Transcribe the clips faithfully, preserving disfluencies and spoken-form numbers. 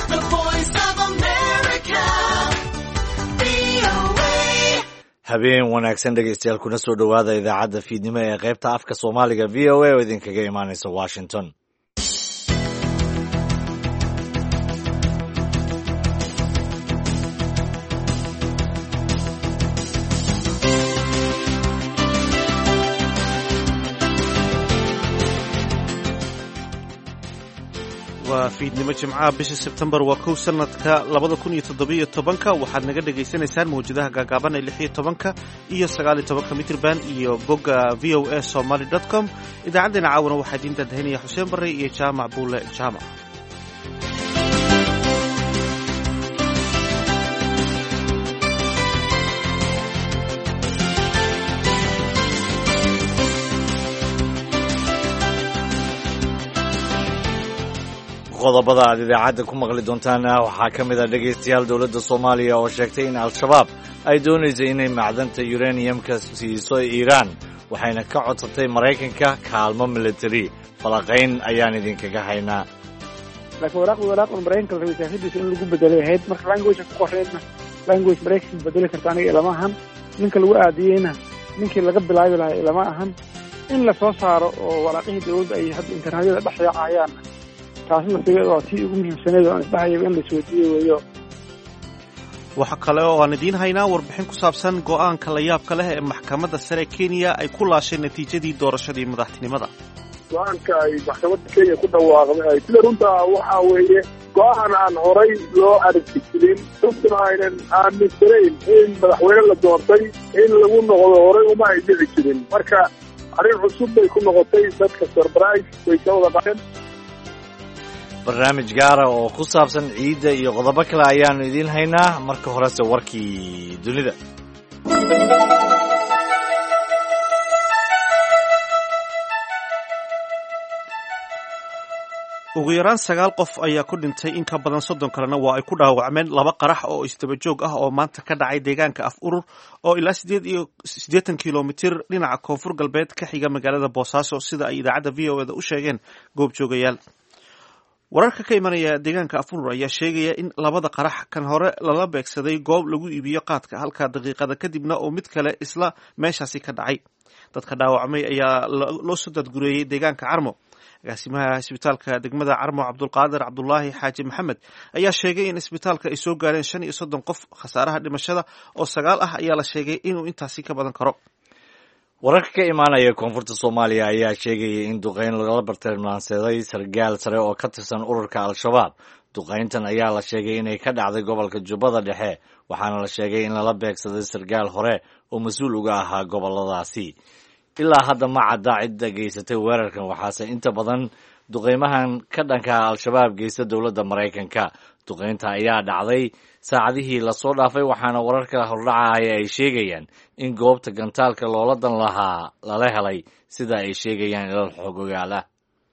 The Voice of America, V O A. habeen wanaagsan dhegaystayaal kuna soo dhowaada idaacadda fiidnimo ee qaybta afka soomaaliga v o a oo idinkaga imaanaysa washington. waa fiidnimo jimcaha bisha sebtembar waa kow sanadka labada kun iyo toddobiyo tobanka waxaad naga dhagaysanaysaan mawjadaha gaagaaban ee lix iyo tobanka iyo sagaal iyo tobanka mitrban iyo bogga v o a somaly dot com idaacaddeenna caawana waxaa idiin daadahinaya xuseen barre iyo jaamac buule jaamac. qodobada aad idaacadda ku maqli doontaana waxaa ka mid ah dhegaystayaal dowladda soomaaliya oo sheegtay in al-shabaab ay doonaysa inay macdanta uraniumka siiso iiraan waxayna ka codsatay maraykanka kaalmo military. falaqayn ayaan idinkaga haynaa. laakiin waraaqda waraaqda maraykanka la rabay siyaasaddiisa in lagu bedelay ahayd marka language ku qorreedna language maraykanka bedeli karta aniga ilama ahan ninka lagu aadiyeyna ninkii laga bilaabi lahaa ilama ahan in la soo saaro oo waraaqihii dowladda ay hadda internetyada dhex yaacayaan taasna sigeeda waa tii ugu muhiimsaneed oo aan isdhahayaba in la isweydiiyo weeyo. waxa kale oo aan idiin haynaa warbixin ku saabsan go'aanka la yaabka leh ee maxkamadda sare kenya ay ku laashay natiijadii doorashadii madaxtinimada. go-aanka ay maxkamadda kenya ku dhawaaqday sida runta waxaa weeye go-aan aan horay loo aragti jirin runtuna aynan aaminsanayn in madaxweyne la doortay in lagu noqdo horay uma ay dhici jirin marka arrin cusub bay ku noqotay dadka surprise way ka wada qaeen. barnaamij gaara oo ku saabsan ciidda iyo qodobo kale ayaannu idiin haynaa. marka horese warkii dunida. ugu yaraan sagaal qof ayaa ku dhintay in ka badan soddon kalena waa ay ku dhaawacmeen laba qarax oo isdaba joog ah oo maanta ka dhacay deegaanka af urur oo ilaa sideed iyo siddeetan kilomitir dhinaca koonfur galbeed ka xiga magaalada boosaaso sida ay idaacadda v o eda u sheegeen goobjoogayaal. wararka ka imanaya deegaanka afurur ayaa sheegaya in labada qarax kan hore lala beegsaday goob lagu iibiyo qaadka halka daqiiqada kadibna oo mid kale isla meeshaasi ka dhacay. dadka dhaawacmay ayaa loo soo dadgureeyey deegaanka carmo. agaasimaha isbitaalka degmada carmo cabdulqaadir cabdulaahi xaaji maxamed ayaa sheegay in isbitaalka ay soo gaareen shan iyo soddon qof. khasaaraha dhimashada oo sagaal ah ayaa la sheegay inuu intaasi ka badan karo. wararka ka imaanaya koonfurta soomaaliya ayaa sheegaya in duqayn lagala bartilmaansaday sargaal sare oo ka tirsan ururka al-shabaab. duqayntan ayaa la sheegay inay ka dhacday gobolka jubbada dhexe waxaana la sheegay in lala beegsaday sargaal hore oo mas-uul uga ahaa goboladaasi. ilaa hadda ma cadda cidda geysatay weerarkan waxaase inta badan duqaymahan ka dhanka al-shabaab geysta dowladda maraykanka. duqaynta ayaa dhacday saacadihii lasoo dhaafay waxaana wararka hordhacaya ay sheegayaan in goobta gantaalka loola dan lahaa lala helay sida ay sheegayaan ilal xogogaal ah.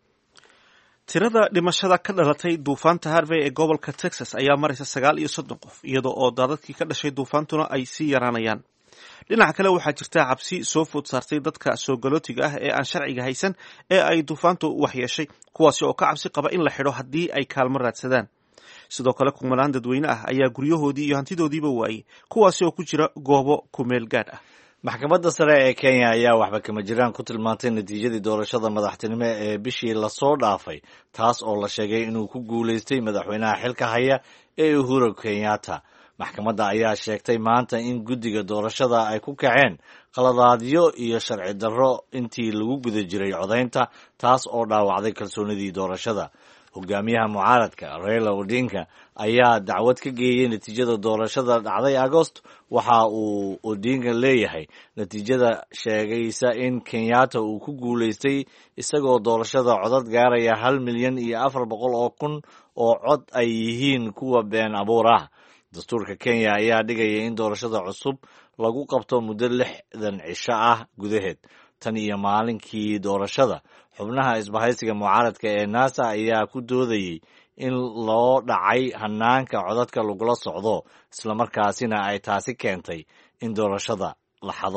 tirada dhimashada ka dhalatay duufaanta harvey ee gobolka texas ayaa maraysa sagaal iyo soddon qof iyadoo oo daadadkii ka dhashay duufaantuna ay sii yaraanayaan. dhinaca kale waxaa jirta cabsi soo food saartay dadka soo galootiga ah ee aan sharciga haysan ee ay duufaantu waxyeeshay kuwaasi oo ka cabsi qaba in la xidho haddii ay kaalmo raadsadaan. sidoo kale kumanaan dadweyne ah ayaa guryahoodii iyo hantidoodiiba waayey kuwaasi oo ku jira goobo kumeel gaadh ah. maxkamadda sare ee kenya ayaa waxba kama jiraan ku tilmaantay natiijadii doorashada madaxtinimo ee bishii lasoo dhaafay taas oo la sheegay inuu ku guulaystay madaxweynaha xilka haya ee uhuru kenyatta. maxkamadda ayaa sheegtay maanta in guddiga doorashada ay ku kaceen qaladaadyo iyo sharci darro intii lagu guda jiray codaynta taas oo dhaawacday kalsoonidii doorashada. hogaamiyaha mucaaradka Raila Odinga ayaa dacwad ka geeyey natiijada doorashada dhacday Agost. waxa uu Odinga leeyahay natiijada sheegaysa in Kenyatta uu ku guulaystay isagoo doorashada codad gaaraya hal milyan iyo afar boqol oo kun oo cod ay yihiin kuwa been abuur ah. dastuurka Kenya ayaa dhigaya in doorashada cusub lagu qabto muddo lixdan cisho ah gudaheed. tan iyo maalinkii doorashada xubnaha isbahaysiga mucaaradka ee NASA ayaa ku doodayey in loo dhacay hanaanka codadka lagula socdo islamarkaasina ay taasi keentay in doorashada la xado.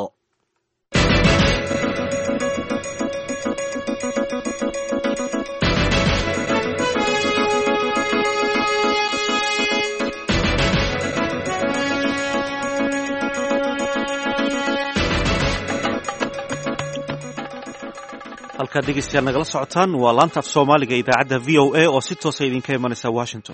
halkaad dhegeystayaal nagala socotaan waa laanta af soomaaliga idaacadda v o a oo si toosa idinka imanaysa washington.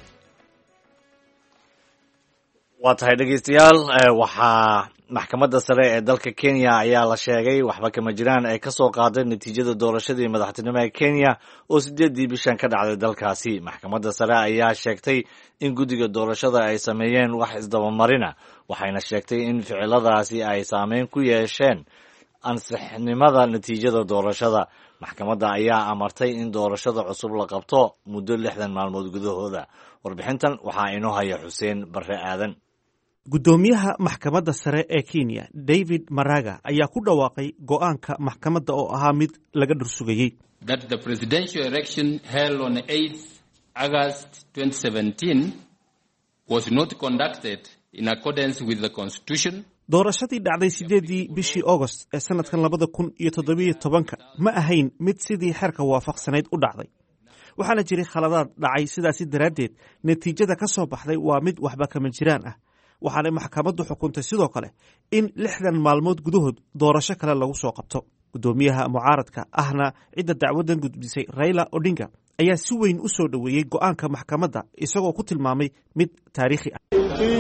waa tahay dhegeystayaal waxaa maxkamadda sare ee dalka Kenya ayaa la sheegay waxba kama jiraan ay ka soo qaaday natiijada doorashadii madaxtinimo ee Kenya oo sideedii bishan ka dhacday dalkaasi. maxkamadda sare ayaa sheegtay in guddiga doorashada ay sameeyeen wax isdabamarina, waxayna sheegtay in ficiladaasi ay saameyn ku yeesheen ansixnimada natiijada doorashada. maxkamadda ayaa amartay in doorashada cusub la qabto muddo lixdan maalmood gudahooda. warbixintan waxaa inoo haya Xuseen Barre Aadan. guddoomiyaha maxkamadda sare ee Kenya David Maraga ayaa ku dhawaaqay go'aanka maxkamadda oo ahaa mid laga dhursugayey. That the presidential election held on eighth August twenty seventeen was not conducted in accordance with the constitution. doorashadii dhacday sideedii bishii August ee sanadkan labada kun iyo toddobiyo tobanka ma ahayn mid sidii xeerka waafaqsanayd u dhacday. waxaana jiray khaladaad dhacay, sidaasi daraaddeed natiijada ka soo baxday waa mid waxba kama jiraan ah. waxaana maxkamaddu xukuntay sidoo kale in lixdan maalmood gudahood doorasho kale lagu soo qabto. guddoomiyaha mucaaradka ahna cidda dacwadan gudbisay Raila Odinga ayaa si weyn u soo dhoweeyey go'aanka maxkamadda isagoo ku tilmaamay mid taariikhi ah.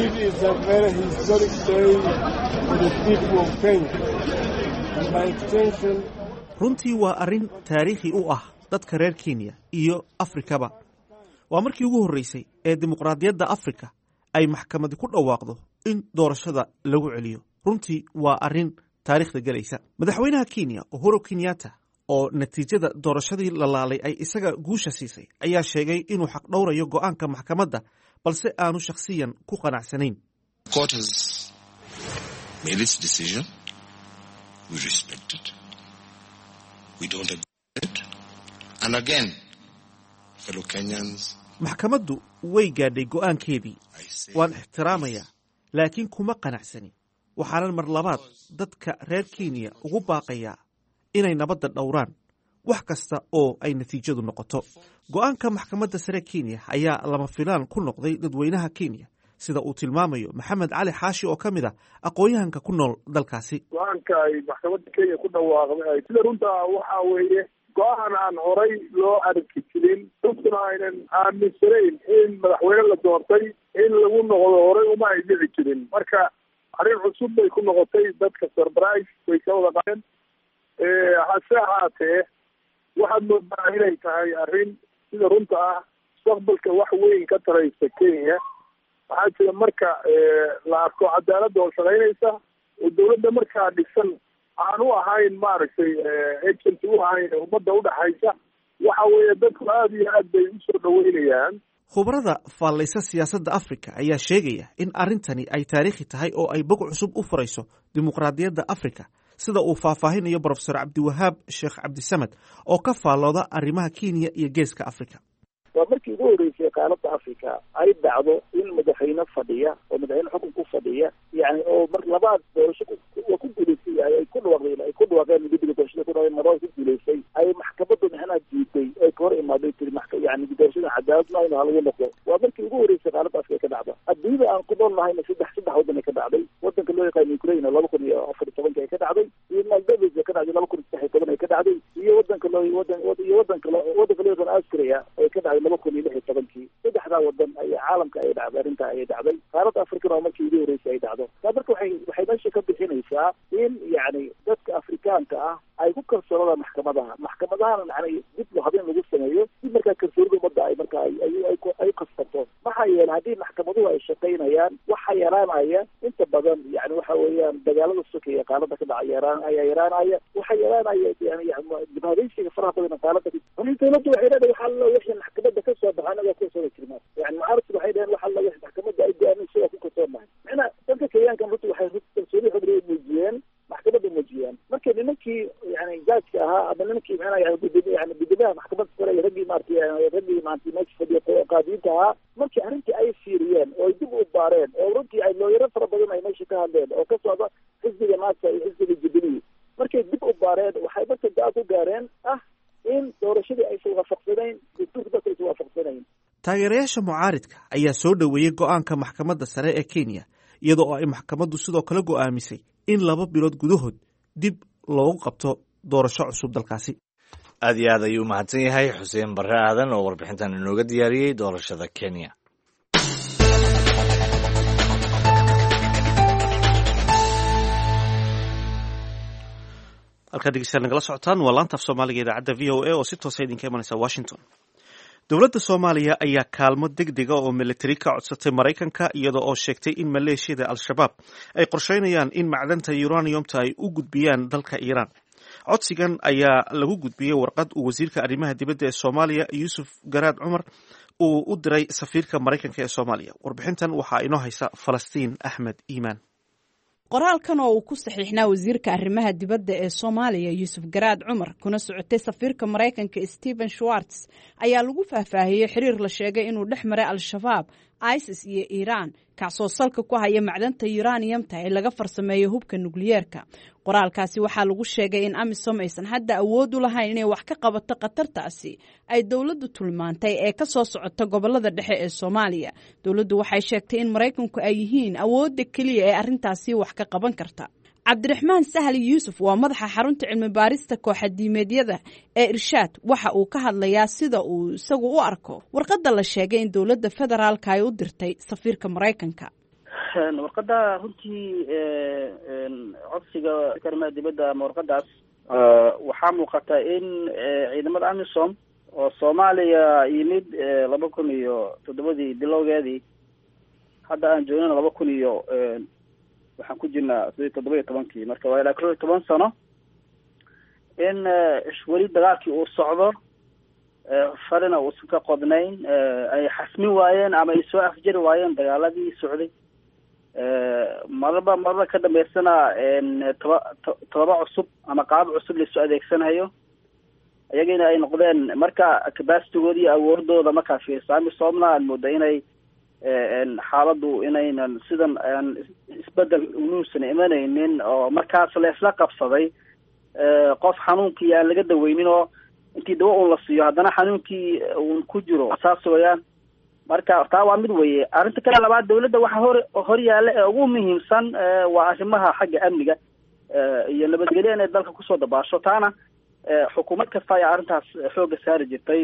runtii waa arrin taariikhi u ah dadka reer Kenya iyo Afrikaba. waa markii ugu horreysay ee dimuqraadiyadda Afrika ay maxkamadi ku dhawaaqdo in doorashada lagu celiyo. runtii waa arrin taariikhda gelaysa. madaxweynaha Kenya Uhuru Kenyatta oo natiijada doorashadii la laalay ay isaga guusha siisay ayaa sheegay inuu xaq dhowrayo go'aanka maxkamadda balse aanu shakhsiyan ku qanacsanayn. Court has made its decision. We respect it. We don't agree with it. And again, fellow Kenyans, maxkamaddu way gaadhay go'aankeedii. waan ixtiraamayaa, laakiin kuma qanacsanin. waxaanan mar labaad dadka reer Kenya ugu baaqayaa inay nabadda dhowraan wax kasta oo ay natiijadu noqoto. go'aanka maxkamadda sare Kenya ayaa lama filaan ku noqday dadweynaha Kenya, sida uu tilmaamayo Maxamed Cali Xaashi oo ka mid ah aqoonyahanka ku nool dalkaasi. go-aanka ay maxkamadda Kenya ku dhawaaqday sida runta waxa weeye go-aan aan horay loo arki jirin, dadkuna aynan aaminsanayn in madaxweyne la doortay in lagu noqdo horay uma ay dhici jirin. marka arrin cusub bay ku noqotay, dadka surprise way ka wada qaadeen. hase ahaatee waxaad moodaa inay tahay arrin sida runta ah mustaqbalka wax weyn ka taraysa Kenya. waxaa jira marka la arko cadaaladda oo shaqaynaysa oo dawladda markaa dhisan aan u ahayn maaragtay agent u ahayn ummadda udhaxaysa, waxa weeye dadku aada iyo aad bay usoo dhaweynayaan. khubarada faallaysa siyaasadda Afrika ayaa sheegaya in arrintani ay taariikhi tahay oo ay bog cusub u furayso dimuqraadiyadda Afrika, sida uu faahfaahinayo Professor Cabdiwahaab Sheekh Cabdisamad oo ka faallooda arrimaha Kenya iyo geeska Afrika. waa markii ugu horreysay qaaradda Afrika ay dhacdo in madaxweyne fadhiya oo madaxweyne xukun ku fadhiya yani oo mar labaad doorasho ku guuleysay ay ku dhawaaqeen ay ku dhawaaqeen guddiga doorashada ku dhawaaqeen mar ku guuleysay ay maxkamaddu maxaa diiday ay ka hor imaaday tir maxkamad yani doorashada cadaalad ma inuu lagu noqdo. waa markii ugu horreysay qaaradda Afrika ka dhacda. adduunyada aan ku noolnahay saddex saddex waddan ka dhacday. waddanka loo yaqaan Ukraine laba kun iyo afar iyo tobanka ka dhacday, iyo Moldova ka dhacday laba kun iyo saddex iyo toban ka dhacday, iyo waddanka loo waddan iyo waddanka waddanka loo yaqaan Austria ay ka dhacday laba kun iyo lix iyo tobankii. saddexdaa waddan ayaa caalamka ay dhacday arrintaa ay dhacday. qaaradda Afrika waa markii ugu horreysay ay dhacdo. taa marka waxay waxay meesha ka bixinaysaa in yani dadka Afrikaanka ah ay ku kalsoonadaan maxkamadaha maxkamadahana yani dib loo habeen lagu sameeyo si markaa kalsoonida ummadda ay markaa ay ay kasbato. maxaa yeelay haddii maxkamaduhu ay shaqaynayaan waxa yaraanaya inta badan yani waxa weeyaan dagaalada sokeeye qaaladda ka dhaca yaraan ayaa yaraanaya. waxa yaraanaya yani dibadaysiga faraha badan qaaladda dawladdu waxay leedahay waxa la wixii maxkamadda ka soo baxay anaga ku soo jirnaa. yani mucaaradku waxay leedahay waxa la wixii maxkamadda ay go'aamisay oo ku kalsoonahay. macna dadka Kenyaanka runtii waxay kalsooni xubniyo muujiyeen maxkamadda muujiyeen. marka nimankii yani jaajka ahaa ama nimankii macnaha yani guddiga yani guddiga maxkamadda sare iyo raggii maartay raggii maartay meesha fadhiya qaadiinta ahaa markii arrintii ay fiiriyeen oo dib u baareen oo runtii ay looyaro fara badan ay meesha ka hadleen oo ka socda xisbiga naasa iyo xisbiga Jubilee, markay dib u baareen waxay marka go'aan ku gaareen ah in doorashadii aysan waafaqsanayn dastuurka dadka aysan waafaqsanayn. taageerayaasha mucaaridka ayaa soo dhoweeyey go'aanka maxkamadda sare ee Kenya, iyadoo ay maxkamaddu sidoo kale go'aamisay in laba bilood gudahood dib loogu qabto doorasho cusub dalkaasi. aad iyo aad ayuu umahadsan yahay xuseen barre aadan oo warbixintan inooga diyaariyey doorashada Kenya. halkaa dhegeystayaal nagala socotaan waa laanta af soomaaliga idaacadda v o a oo si toosa idinka imanaysa Washington. dowladda Soomaaliya ayaa kaalmo degdega oo militari ka codsatay Maraykanka iyadoo oo sheegtay in maleeshiyada Al-Shabaab ay qorsheynayaan in macdanta uraniumta ay u gudbiyaan dalka Iiraan. codsigan ayaa lagu gudbiyey warqad uu wasiirka arrimaha dibadda ee Soomaaliya Yuusuf Garaad Cumar uu u diray safiirka Maraykanka ee Soomaaliya. warbixintan waxaa inoo haysa Falastiin Axmed Iimaan. qoraalkan oo uu ku saxiixnaa wasiirka arrimaha dibadda ee Soomaaliya Yuusuf Garaad Cumar kuna socotay safiirka Maraykanka Stephen Schwartz ayaa lagu faahfaahiyey xiriir la sheegay inuu dhex maray Al-Shabaab, ISIS iyo Iiraan kaasoo salka ku haya macdanta uraniumta ee laga farsameeyo hubka nukliyeerka. qoraalkaasi waxaa lagu sheegay in AMISOM aysan hadda awood u lahayn inay wax ka qabato khatartaasi ay dowladdu tilmaantay ee ka soo socota gobolada dhexe ee Soomaaliya. dowladdu waxay sheegtay in Maraykanku ay yihiin awoodda kaliya ee arrintaasi wax ka qaban karta. Cabdiraxmaan Sahli Yuusuf waa madaxa xarunta cilmi baarista kooxadiimeedyada ee Irshaad. waxa uu ka hadlayaa sida uu isagu u arko warqadda la sheegay in dowladda federaalka ay u dirtay safiirka Maraykanka. warqadda runtii codsiga arrimaha dibadda ama warqadaas waxaa muuqata in ciidamada AMISOM oo Soomaaliya yimid laba kun iyo toddobadii bilowgeedii hadda aan joogno laba kun iyo waxaan ku jirnaa toddoba iyo tobankii marka waa ilaa kow iyo toban sano in weli dagaalkii uu socdo farina uusan ka qodnayn ay xasmin waayeen ama ay soo afjari waayeen dagaaladii socday marba marba ka dambeysana toba toba cusub ama qaab cusub laisoo adeegsanayo iyagina ay noqdeen marka capacity-gooda iyo awoodooda markaa fiirsa AMISOMna aan mooda inay xaaladdu inaynan sidan aan isbedel unuusan imanaynin oo markaas la isla qabsaday qof xanuunkii aan laga daweynin oo intii dawo uun la siiyo haddana xanuunkii uun ku jiro saas weeyaan. marka taa waa mid weeye. arrinta kale labaad dowladda waxa hor hor yaalla ee ugu muhiimsan waa arrimaha xagga amniga iyo nabadgelyo inay dalka kusoo dabaasho. taana xukuumad kasta ayaa arrintaas xoogga saari jirtay.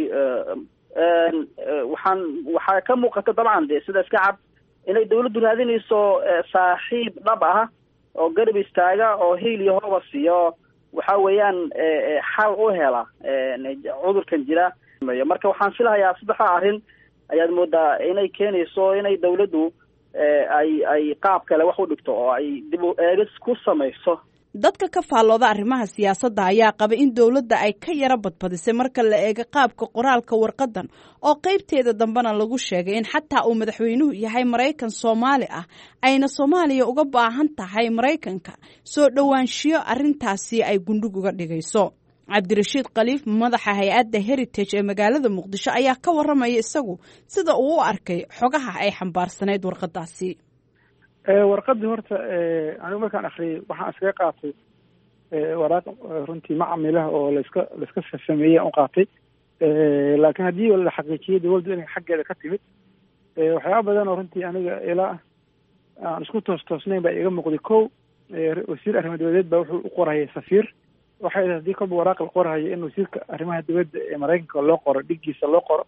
waxaan waxaa ka muuqata dabcan dee sida iska cad inay dawladdu raadinayso saaxiib dhab ah oo garab istaaga oo hiil iyo hooba siiyo waxa weeyaan xal u hela cudurkan jira. marka waxaan filahayaa saddexa arrin ayaad moodaa inay keenayso inay dawladdu ay ay qaab kale wax u dhigto oo ay dib u eegis ku samayso. dadka ka faallooda arrimaha siyaasadda ayaa qaba in dowladda ay ka yara badbadisay marka la eego qaabka qoraalka warqadan oo qaybteeda dambena lagu sheegay in xataa uu madaxweynuhu yahay Maraykan Soomaali ah ayna Soomaaliya uga baahan tahay Maraykanka soo dhawaanshiyo arrintaasi ay gundhig uga dhigayso. Cabdirashiid Khaliif madaxa hay'adda Heritage ee magaalada Muqdisho ayaa ka waramaya isagu sida uu u arkay xogaha ay xambaarsanayd warqadaasi. warqadii horta anigu markaan akhriyay waxaan iskaga qaatay waraaq runtii macamilah oo layska layska sameeyay u qaatay laakiin haddii la xaqiijiyay dowladdu inay xaggeeda ka timid waxyaaba badan oo runtii aniga ilaa aan isku toos toosnayn baa iga muuqday. kow wasiir arrimaha dibadeed baa wuxuu u qorayay safiir. waxay haddii kolba waraaq la qorayo in wasiirka arrimaha dibadda ee Maraykanka loo qoro dhigiisa loo qoro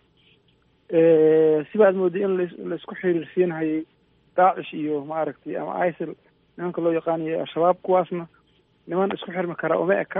sibaad mooday in laisku xiriirsiinayay daacish iyo maaragtay ama ISIL nimanka loo yaqaanayo Al-Shabaab kuwaasna niman isku xirmi kara uma eka.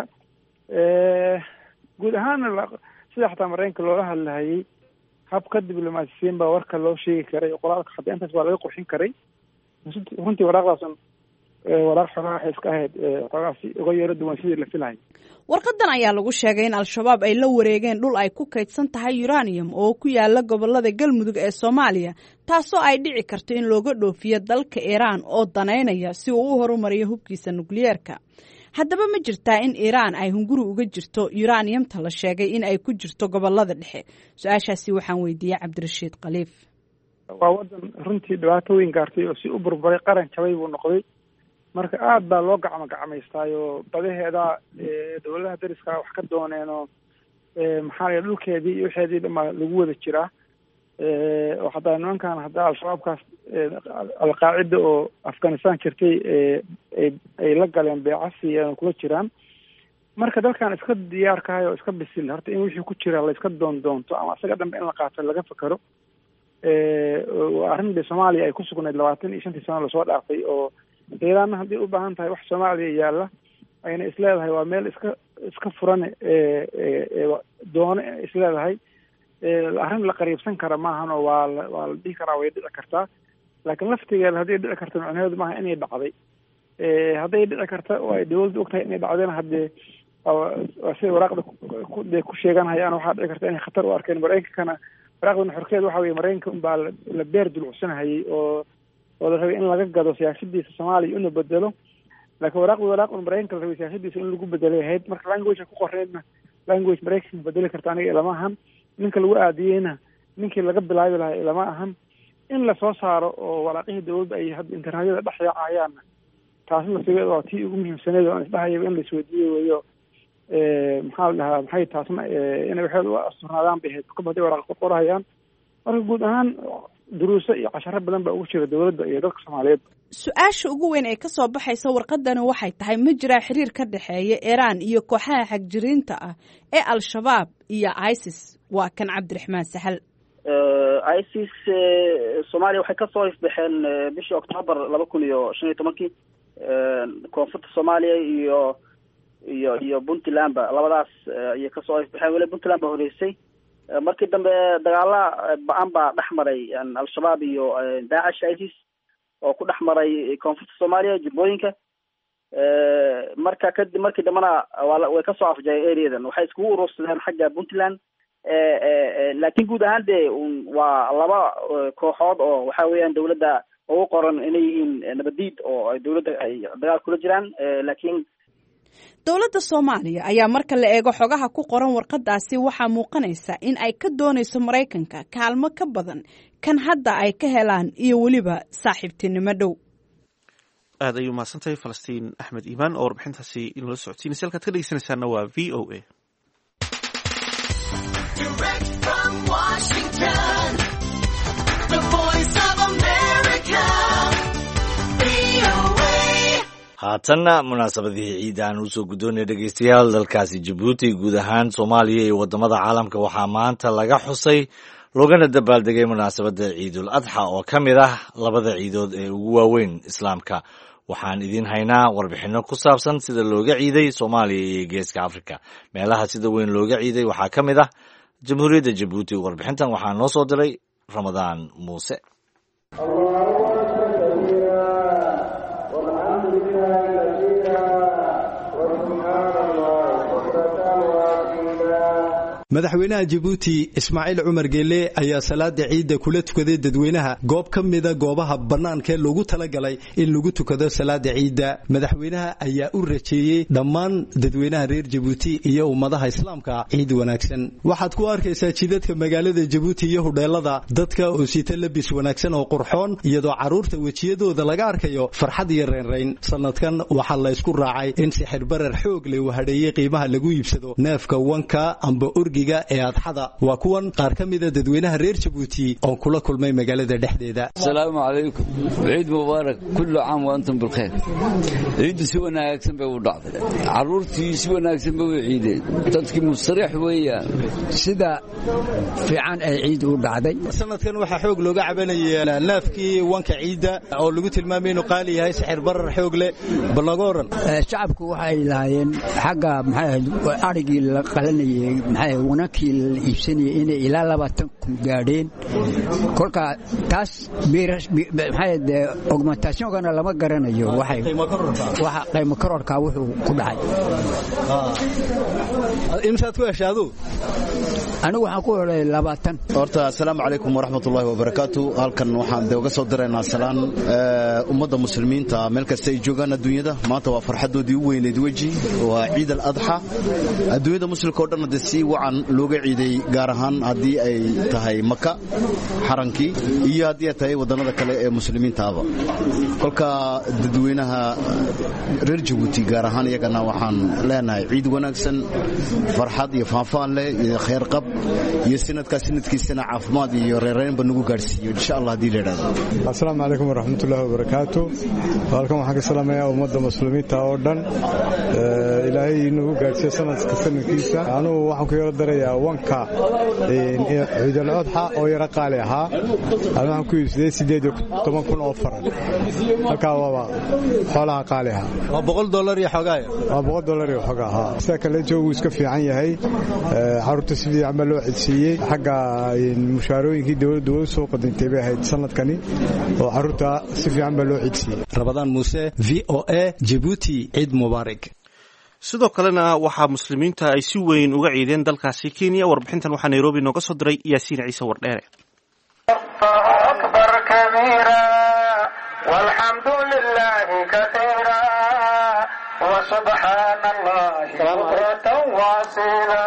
guud ahaana sida xataa Maraykanka looga hadlahayay habka diblomaasiyiin baa warka loo sheegi karay qoraalka xataa intaas waa laga qurxin karay. runtii waraaqdaasna waraaq xogaa waxay iska ahayd xogaasi uga yeero duwan sidii la filayay. warqadan ayaa lagu sheegay in Al-Shabaab ay la wareegeen dhul ay ku kaydsan tahay uranium oo ku yaala gobolada Galmudug ee Soomaaliya taasoo ay dhici karto in looga dhoofiyo dalka Iiraan oo daneynaya si uu u horumariyo hubkiisa nukliyeerka. haddaba ma jirtaa in Iiraan ay hunguri uga jirto uraniumta la sheegay in ay ku jirto gobolada dhexe? su-aashaasi waxaan weydiiyey Cabdirashiid Khaliif. waa wadan runtii dhibaato weyn gaartay oo si u burburay qaran jabay buu noqday. marka aad baa loo gacmo gacmaystaayo badaheeda dowladaha dariska wax ka dooneen oo maxaa la dhulkeedii iyo waxeedii dhama lagu wada jiraa oo hadaa nimankan hadaa Al-Shabaabkaas Al-Qaacida oo Afghanistan jirtay ay la galeen beecasi ay kula jiraan marka dalkan iska diyaarkahay oo iska bisil horta in wixii ku jira la iska doon doonto ama isaga dhanba in la qaato laga fakero waa arrin de soomaaliya ay ku sugnayd labaatan iyo shantii sano lasoo dhaafay oo iiraanna haddii u baahan tahay wax soomaaliya yaalla ayna isleedahay waa meel iska iska furan doone isleedahay arrin la qariibsan kara maahan oo waa la waa la dhihi karaa way dhici kartaa laakiin laftigeeda hadday dhici karta macnaheedu maaha inay dhacday hadday dhici karta oo ay dawladda ogtahay inay dhacdayna haddee waa siday waraaqda de ku sheeganhayaan waxaa dhici karta inay khatar u arkeen maraykankana waraaqdan xorkeeda waxa weye maraykanka unbaa la beer dulucsanahayay oo oo la rabay in laga gado siyaasadiisa soomaaliya ina bedelo laakiin waraaqda waraaq un maraykanka la rabay siyaasadiisa in lagu bedelay ahayd marka language ku qoreydna language maraykanka bedeli karta aniga ilama ahan ninka lagu aadiyeyna ninkii laga bilaabi lahaa ilama ahan in lasoo saaro oo walaaqihii dawladda ay hadda internetyada dhex yaacayaanna taasna sigeeda waa tii ugu muhiimsaneed oo isdhahayaba in la isweydiiyo weeyo maxaa la dhahaa maxay taasna inay waxeed u asturnaadaan bay ahayd kaba hadday waraaq qorahayaan marka guud ahaan duruuso iyo casharo badan baa ugu jira dawladda iyo dadka soomaaliyeed su-aasha ugu weyn ee kasoo baxaysa warqadani waxay tahay ma jiraa xiriir ka dhexeeya iiraan iyo kooxaha xagjiriinta ah ee al-shabaab iyo isis waa kan cabdiraxmaan sahal isis soomaaliya waxay kasoo ifbaxeen bishii octoobar laba kun iyo shan iyo tobankii koonfurta soomaaliya iyo iyo iyo puntlandba labadaas ayay kasoo ifbaxeen weli puntland ba horeysay markii dambe dagaala ba-an baa dhex maray al-shabaab iyo daacish isis oo ku dhex maray koonfurta soomaaliya jubbooyinka marka kadib markii dambena waa way kasoo afjayeen areadan waxay iskugu urursadeen xagga puntland laakiin guud ahaan de waa laba kooxood oo waxa weeyaan dawladda ugu qoran inay yihiin nabadiid oo ay dawladda ay dagaal kula jiraan laakiin dowladda soomaaliya ayaa marka la eego xogaha ku qoran warqadaasi waxaa muuqanaysa in ay ka doonayso maraykanka kaalmo ka badan kan hadda ay ka helaan iyo weliba saaxiibtinimo dhow aad ayuu mahadsantahay falastiin axmed iimaan oo warbixintaasi inoola socodsiinaysa halkaad ka dhegeysanaysaana waa v o a haatanna munaasabadihii ciid aan usoo guddoonay dhegeystayaal dalkaasi jabuuti guud ahaan soomaaliya iyo wadamada caalamka waxaa maanta laga xusay loogana dabaaldegay munaasabadda ciidul adxa oo ka mid ah labada ciidood ee ugu waaweyn islaamka waxaan idiin haynaa warbixino ku saabsan sida looga ciiday soomaaliya iyo geeska afrika meelaha sida weyn looga ciiday waxaa ka mid ah jamhuuriyadda jabuuti warbixintan waxaa noo soo diray ramadaan muuse madaxweynaha jabuuti ismaaciil cumar geele ayaa salaada ciidda kula tukaday dadweynaha goob ka mida goobaha bannaankaee loogu talagalay in lagu tukado salaada ciidda madaxweynaha ayaa u rajeeyey dhammaan dadweynaha reer jabuuti iyo ummadaha islaamka ciid wanaagsan waxaad ku arkaysaa jidadka magaalada jabuuti iyo hudheelada dadka oo sita labis wanaagsan oo qurxoon iyadoo carruurta wejiyadooda laga arkayo farxad iyo reynrayn sanadkan waxaa la ysku raacay in sixirbarar xoog leh uu hadheeyey qiimaha lagu iibsado neefka wanka amba orgiga ee adxada waa kuwan qaar ka mida dadweynaha reer jabuuti oo kula kulmay magaalada dhexdeeda asalaamu calaykum ciid mubaarak kullu caam wa antum bilkhayr ciiddu si wanaagsan bay u dhacday carruurtii si wanaagsan bay u ciideen dadkii mustariix weeyaan sida fiican ay ciid u dhacday sanadkan waxaa xoog looga cabanayay neefkii wanka ciidda oo lagu tilmaamay inuu qaali yahay sixir barar xoog leh bal naga oran shacabku waxay lahaayeen xagga maxay arigii la qalanayay maxay wanakii la iibsanayay inay ilaa labaatan kun gaadheen kolka taas maxay augmentationkana lama garanayo waxay waxa qiimo kororka wuxuu ku dhacay imsaad ku heshaadu anigu waxaan ku helay labaatan horta assalaamu calaykum waraxmatullaahi wabarakaatu halkan waxaan de uga soo diraynaa salaan ummadda muslimiinta meel kasta ay joogaan adduunyada maanta waa farxadoodii u weyneyd weji waa ciid al adxa adduunyada muslimka oo dhan de si wacan fiican looga ciiday gaar ahaan haddii ay tahay maka xarankii iyo haddii ay tahay wadannada kale ee muslimiintaaba kolka dadweynaha reer jabuuti gaar ahaan iyagana waxaan leenahay ciid wanaagsan farxad iyo faanfaan leh iyo khayr qab iyo sanadkaa sanadkiisana caafimaad iyo reereynba nagu gaadhsiiyo insha allah haddii la idhaahdo asalaamu calaykum waraxmatullaahi wabarakaatu halkan waxaan ka salaamayaa ummadda muslimiinta oo dhan ilaahay nagu gaadhsiiyo sanadka sanadkiisa anugu waxaan ku yaro darayaa wanka ciidul adxa oo yaro qaali ahaa waxaan ku iibsaday sideed iyo toban kun oo faran halkaa waaba xoolaha qaali ahaa waa boqol dollar iyo xogaa waa boqol dollar iyo xogaa haa sida kale joogu iska fiican yahay caruurta si fiican baa loo codsiiyey xagga mushaarooyinkii dowladdu way soo qadintay bay ahayd sanadkani oo caruurta si fiican baa loo codsiiyey rabadaan muuse v o a Djibouti ciid mubaarak sidoo kalena waxaa muslimiinta ay si weyn uga ciideen dalkaasi Kenya warbixintan waxaa Nairobi nooga soo diray Yaasiin Ciise Wardheere akbar kabira walhamdulillahi kathira wa subhanallahi bukratan wa asila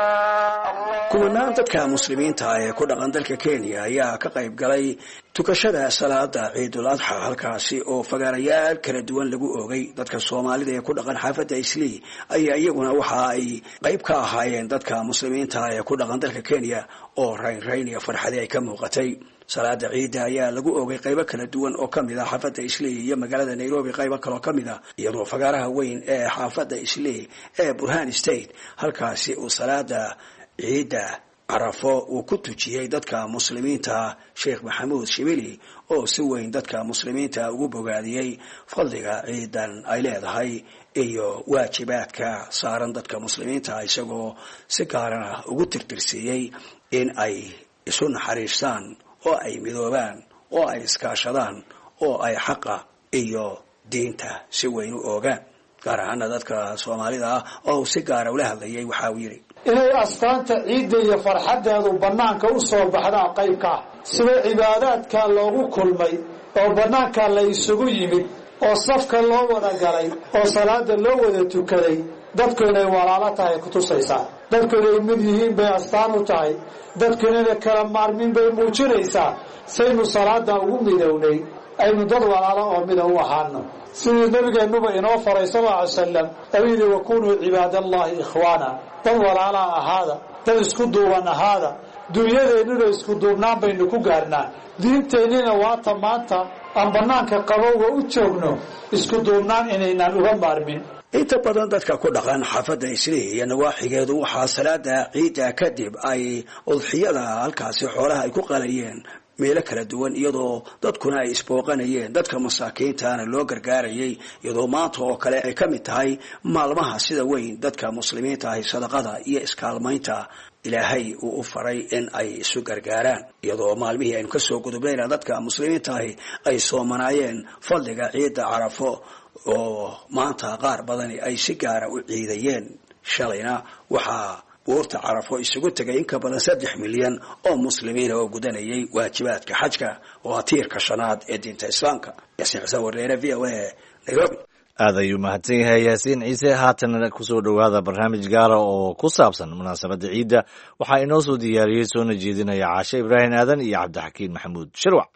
kumanaan dadka muslimiinta ee ku dhaqan dalka Kenya ayaa ka qayb galay tukashada salaada Ciidul Adha halkaasi oo fagaarayaal kala duwan lagu oogay dadka Soomaalida ee ku dhaqan xaafadda Islii ayaa iyaguna waxa ay qayb ka ahaayeen dadka muslimiinta ee ku dhaqan dalka Kenya oo rayn-rayn iyo farxad ay ka muuqatay salaada ciida ayaa lagu oogay qaybo kala duwan oo kamid ah xaafadda Islii iyo magaalada Nairobi qaybo kale oo kamid ah iyadoo fagaaraha weyn ee xaafadda Islii ee Burhan State halkaasi uu salaada ciida Arafo uu ku tujiyay dadka muslimiinta Sheikh Maxamuud Shibili oo si weyn dadka muslimiinta ugu bogaadiyay fadliga ciidan ay leedahay iyo waajibaadka saaran dadka muslimiinta isagoo si gaar ah ugu tirtirsiiyay in ay isu naxariistaan oo ay midoobaan oo ay iskaashadaan oo ay xaqa iyo diinta si weyn u oogaan gaar ahaan dadka Soomaalida ah oo si gaar ah ula hadlayay waxa uu yiri inay astaanta ciidda iyo farxadeedu banaanka u soo baxdaa qaybka sida cibaadaadka loogu kulmay oo banaanka la isugu yimid oo safka loo wada galay oo salaada loo wada tukaday dadku inay walaalo tahay ku tusaysaa dadku inay mid yihiin bay astaan u tahay dadku inay kala maarmin bay muujinaysaa saynu salaada ugu midownay aynu dad walaalo oo mid u ahaano sidii nabigeenuba inoo faray sallallahu alayhi wasallam ayidi wa kunu cibaadallahi ikhwana dad walaala ahaada dad isku duuban ahaada dunyadeenuna isku duubnaan baynu ku gaarnaa diinteennina waata maanta aan banaanka qabowga u joogno isku duubnaan inaynaan uga maarmin inta badan dadka ku dhaqan xaafadda Islii iyo nawaaxigeedu waxaa salaada ciida kadib ay udxiyada halkaasi xoolaha ay ku qalayeen meelo kala duwan iyadoo dadkuna ay isbooqanayeen dadka masaakiintaana loo gargaarayay iyadoo maanta oo kale ay kamid tahay maalmaha sida weyn dadka muslimiinta ah sadaqada iyo iskaalmaynta ilaahay uu u faray in ay isu gargaaraan iyadoo maalmihii aynu ka soo gudubnayna dadka muslimiinta ah ay soomanayeen fadliga ciida Arafo oo maanta qaar badan ay si gaar ah u ciidayeen shalayna waxaa buurta Arafo isugu tagay in ka badan saddex milyan oo muslimiin oo gudanayay waajibaadka xajka oo tiirka shanaad ee diinta Islaamka Yaasiin Ciise Wardheere V O A Nairobi aad ayuu mahadsan yahay Yaasiin Ciise haatan ku soo dhawaada barnaamij gaar ah oo ku saabsan munaasabadda ciida waxaa inoo soo diyaariyay soona jeedinaya Caashe Ibrahim Aadan iyo Cabdixakiin Maxamuud Shirwac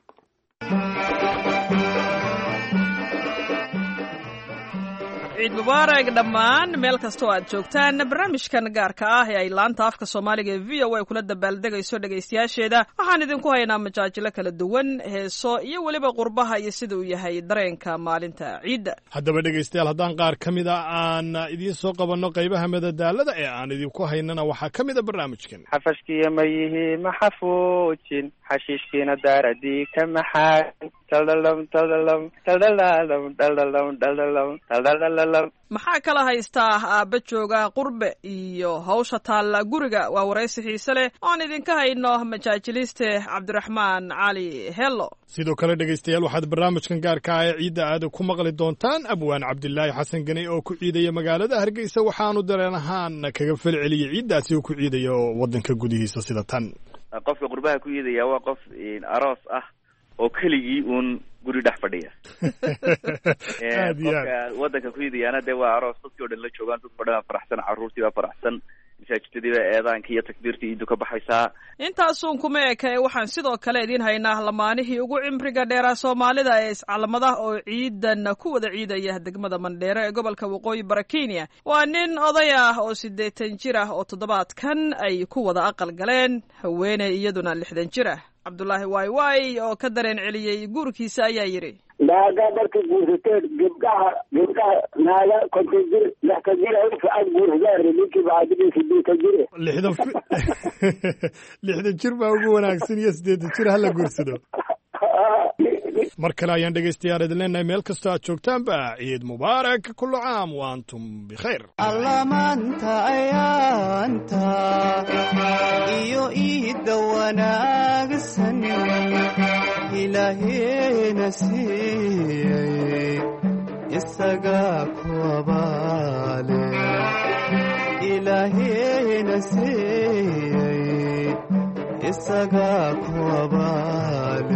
ciid mubaarak dhammaan meel kastoo aad joogtaan barnaamijkan gaarka ah ee ay laanta afka Soomaaliga ee V O A kula dabaaldegayso dhagaystayaasheeda waxaan idinku haynaa majaajilo kala duwan heeso iyo weliba qurbaha iyo sida uu yahay dareenka maalinta ciidda haddaba dhegaystayaal haddaan qaar ka mid a aan idiin soo qabanno qaybaha madadaalada ee aan idinku haynana waxaa ka mid a barnaamijkan xafashkiya ma yihi ma xafuujin xashiishkiina daaradii ka maxaain maxaa kala haystaa aabba jooga qurbe iyo hawsha taalla guriga waa waraysi xiise leh oon idinka hayno majaajiliste cabdiraxmaan cali hello sidoo kale dhegaystayaal waxaad barnaamijkan gaarka ah ee ciidda aada ku maqli doontaan abwaan cabdilaahi xasan ganey oo ku ciidaya magaalada hargeysa waxaanu dareen ahaan kaga falceliyey ciiddaasi uu ku ciidayo waddanka gudihiisa sida tan qofka qurbaha ku ciidaya waa qof aroos ah oo keligii uun guri dhex fadhiya qofka waddanka ku ciidayaana dee waa aroos dadkii o dhan la joogaan dadka o dhan baa faraxsan carruurtii baa faraxsan masaajidadiiba eedaanka iyo takbiirta iidu ka baxaysaa. intaasuun kuma eka ee waxaan sidoo kale idiin haynaa lamaanihii ugu cimriga dheeraa soomaalida ee iscalamada oo ciidan ku wada ciidaya degmada Mandheera ee gobolka waqooyi bara Kenya. waa nin oday ah oo siddeetan jir ah oo toddobaadkan ay ku wada aqal galeen haweeney iyaduna lixdan jir ah. Cabdullaahi waay waay oo ka dareen celiyey guurkiisa ayaa yidhi naaga marka guursateen gabdhaha gabdhaha naaga konton jir lixdan jir aad guursadaan ninkii bacdii siddeetan jir lixdan lixdan jir baa ugu wanaagsan iyo siddeetan jir hala guursado. mar kale ayaan dhegaystayaal idin leenahay meel kastoo aad joogtaanba ciid mubaarak kullu caam wa antum bikhayr. allamaanta ayaanta iyo iidda wanaagsan ilaahayna siiyey isaga ku abaale ilaahayna siiyey isaga ku abaale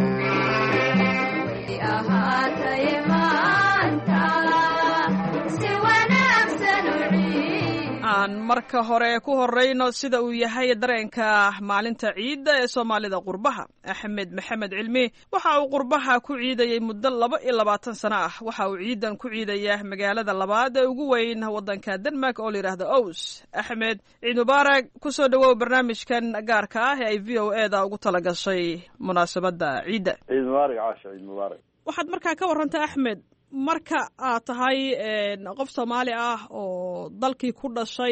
aan marka hore ku horeyno sida uu yahay dareenka maalinta ciidda ee Soomaalida qurbaha. Axmed Maxamed Cilmi waxa uu qurbaha ku ciidayay muddo laba iyo labaatan sano ah. waxa uu ciidan ku ciidaya magaalada labaad ee ugu weyn waddanka Denmark oo la yiraahdo Aarhus. Axmed, ciid mubaarak, ku soo dhawow barnaamijkan gaarka ah ee ay V O A da ugu talagashay munaasabada ciidda. ciid mubaarak caasha, ciid mubaarak. waxaad markaa ka warrantay Axmed, marka aad tahay qof Soomaali ah oo dalkii ku dhashay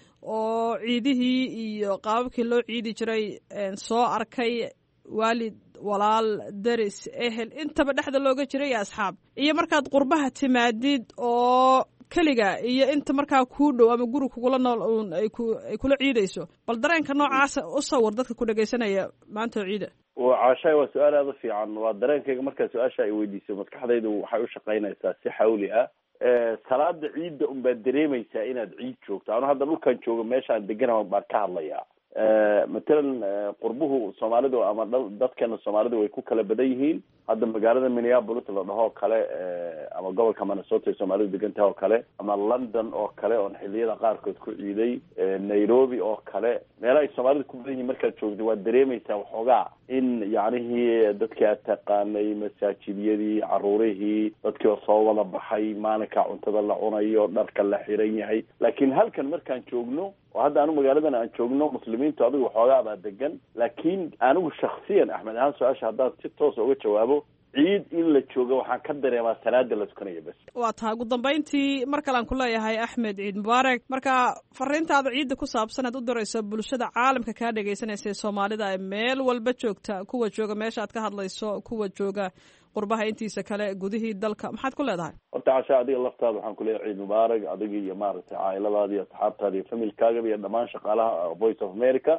oo ciidihii iyo qaababkii loo ciidi jiray soo arkay, waalid, walaal, deris, ehel intaba dhexda looga jiray iyo asxaab, iyo markaad qurbaha timaadid oo keliga iyo inta markaa kuu dhow ama guri kugula nool uun ay kula ciidayso, bal dareenka noocaasa u sawir dadka ku dhagaysanaya maanta oo ciida. caashaay waa su-aal aada u fiican. waa dareenkayga markaa su-aasha ay weydiiso maskaxdaydu waxay u shaqaynaysaa si xawli ah. salaada ciidda un baad dareemaysaa inaad ciid joogto. anu hadda dhulkan joogo meeshaan deganaha baan ka hadlayaa. matalan qurbuhu soomaalidu ama dadkana soomaalidu way ku kala badan yihiin. hadda magaalada Minneapolis la dhaho kale ama gobolka Minnesota ee soomaalidu degantahay oo kale, ama London oo kale oon xilliyada qaarkood ku ciiday, Nairobi oo kale, meelaha ay soomaalidu ku badan yihiin markaad joogto waad dareemaysaa waxoogaa in yacnihii dadkii aad taqaanay, masaajidiyadii, caruurihii, dadkii oo soo wada baxay, maalinka cuntada la cunayo, dharka la xiran yahay. laakiin halkan markaan joogno oo hadda anu magaaladan aan joogno muslimiintu adigu waxoogaa baa degan, laakiin anigu shaksiyan Axmed ahaan su-aasha haddaan si toos uga jawaabo, ciid in la joogo waxaan ka dareemaa salaada la tukanaya bas. waa tahay ugu dambayntii mar kale aan ku leeyahay Axmed, ciid mubaarak. marka fariintaada ciidda ku saabsan aad u dirayso bulshada caalamka kaa dhagaysanaysa ee Soomaalida ee meel walba joogta, kuwa jooga meesha aad ka hadlayso, kuwa jooga qurbaha intiisa kale gudihii dalka, maxaad ku leedahay? horta casha adiga laftaada waxaan ku leeyahay ciid mubaarak, adiga iyo maaragtay caa'iladaada iyo asxaabtaada iyo familkaagaba iyo dhammaan shaqaalaha Voice of America.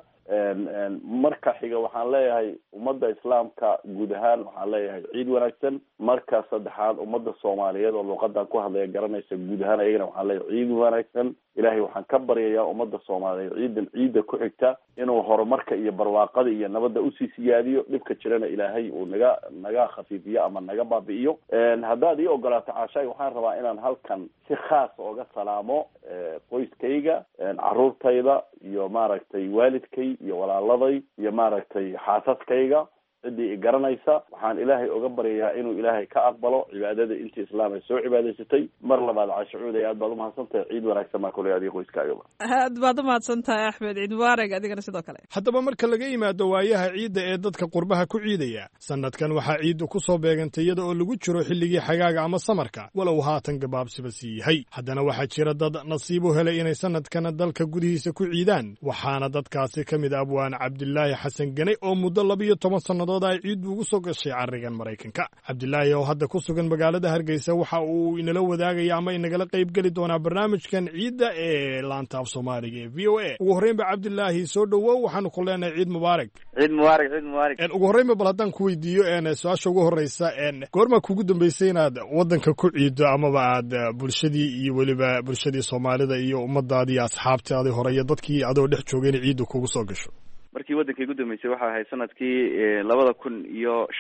marka xiga waxaan leeyahay ummadda islaamka guud ahaan waxaan leeyahay ciid wanaagsan. marka saddexaad ummadda Soomaaliyeed oo luqadan ku hadlaya garanaysa guud ahaan ayagana waxaan leeyahay ciid wanaagsan. ilaahay waxaan ka baryayaa ummadda Soomaaliyeed ciidan ciidda ku xigta inuu horumarka iyo barwaaqada iyo nabadda usii siyaadiyo, dhibka jirana ilaahay uu naga naga khafiifiyo ama naga baabi'iyo. haddaad ii ogolaato caashaay, waxaan rabaa inaan halkan si khaas ooga salaamo qoyskayga, caruurtayda iyo maaragtay waalidkay iyo walaaladay iyo maaragtay xaasaskayga, ciddii i garanaysa. waxaan ilaahay oga baryayaa inuu ilaahay ka aqbalo cibaadada intii islaam ay soo cibaadaysatay. mar labaad caashacuuday aad baad umahadsantahay. ciid wanaagsan baa kuley adiga qoyskaagaba. aad baad umahadsantahay Axmed, ciid mubaarak adigana sidoo kale. haddaba marka laga yimaado waayaha ciidda ee dadka qurbaha ku ciidaya, sanadkan waxaa ciiddu ku soo beegantay iyada oo lagu jiro xilligii xagaaga ama samarka, walow haatan gabaabsiba sii yahay. haddana waxaa jira dad nasiib u helay inay sanadkana dalka gudihiisa ku ciidaan, waxaana dadkaasi ka mid abwaan Cabdilaahi Xasan Ganay oo muddo labiyo toban sannadood ay ciid ugu soo gashay carigan Maraykanka. Cabdilaahi oo hadda ku sugan magaalada Hargeysa waxa uu inala wadaagaya ama inagala qayb geli doonaa barnaamijkan ciidda ee laanta af Soomaaliga ee V O A. ugu horreynba Cabdilaahi soo dhawow, waxaanu ku leenahay ciid mubaarak. ciid mubaarak, ciid mubaarak. ugu horreynba bal haddaan ku weydiiyo su-aasha ugu horreysa, goorma kugu dambeysay inaad waddanka ku ciiddo amaba aad bulshadii iyo weliba bulshadii Soomaalida iyo ummadaadii asxaabtaadii hore iyo dadkii adoo dhex joogeen ciiddu kugu soo gasho? markii waddankii ugu dambeysay waxaa ahayd sanadkii labada kun iyo shanta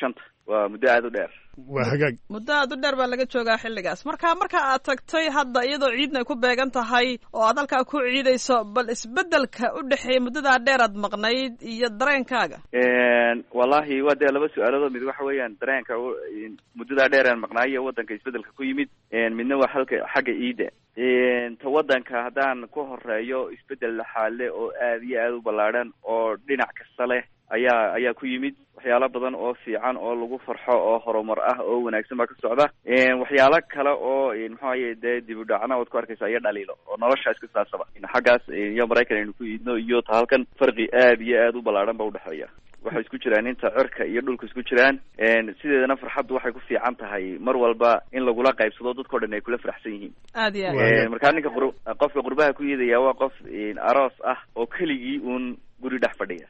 waa muddo aada u dheer waa hagaag muddo aada u dheer baa laga joogaa xilligaas marka marka aad tagtay hadda iyadoo ciidna ay ku beegan tahay oo aad halkaa ku ciidayso bal isbedelka u dhexeeya muddadaa dheer aad maqnayd iyo dareenkaaga wallahi waa dee laba su-aaloodoo mid waxa weeyaan dareenka muddadaa dheer aan maqnaay iyo waddanka isbedelka ku yimid midna waa halka xagga ciida ta waddanka haddaan ku horeeyo isbedel laxaale oo aad iyo aada u ballaadhan oo dhinac kasta leh ayaa ayaa ku yimid waxyaalo badan oo fiican oo lagu farxo oo horumar ah oo wanaagsan baa ka socda waxyaalo kale oo maxaaye dee dib u dhacna oad ku arkaysa iyo dhaliilo oo nolosha iska saasaba xaggaas iyo maraykan aynu ku iidno iyo ta halkan farqi aad iyo aada u ballaadhan ba udhexeeya waxay isku jiraan inta cirka iyo dhulka isku jiraan sideedana farxaddu waxay ku fiican tahay mar walba in lagula qaybsado dadkao dhan ay kula faraxsan yihiin aad iyo aad markaa ninka qur qofka qurbaha ku iidaya waa qof aroos ah oo keligii uun guri dhex fadhiya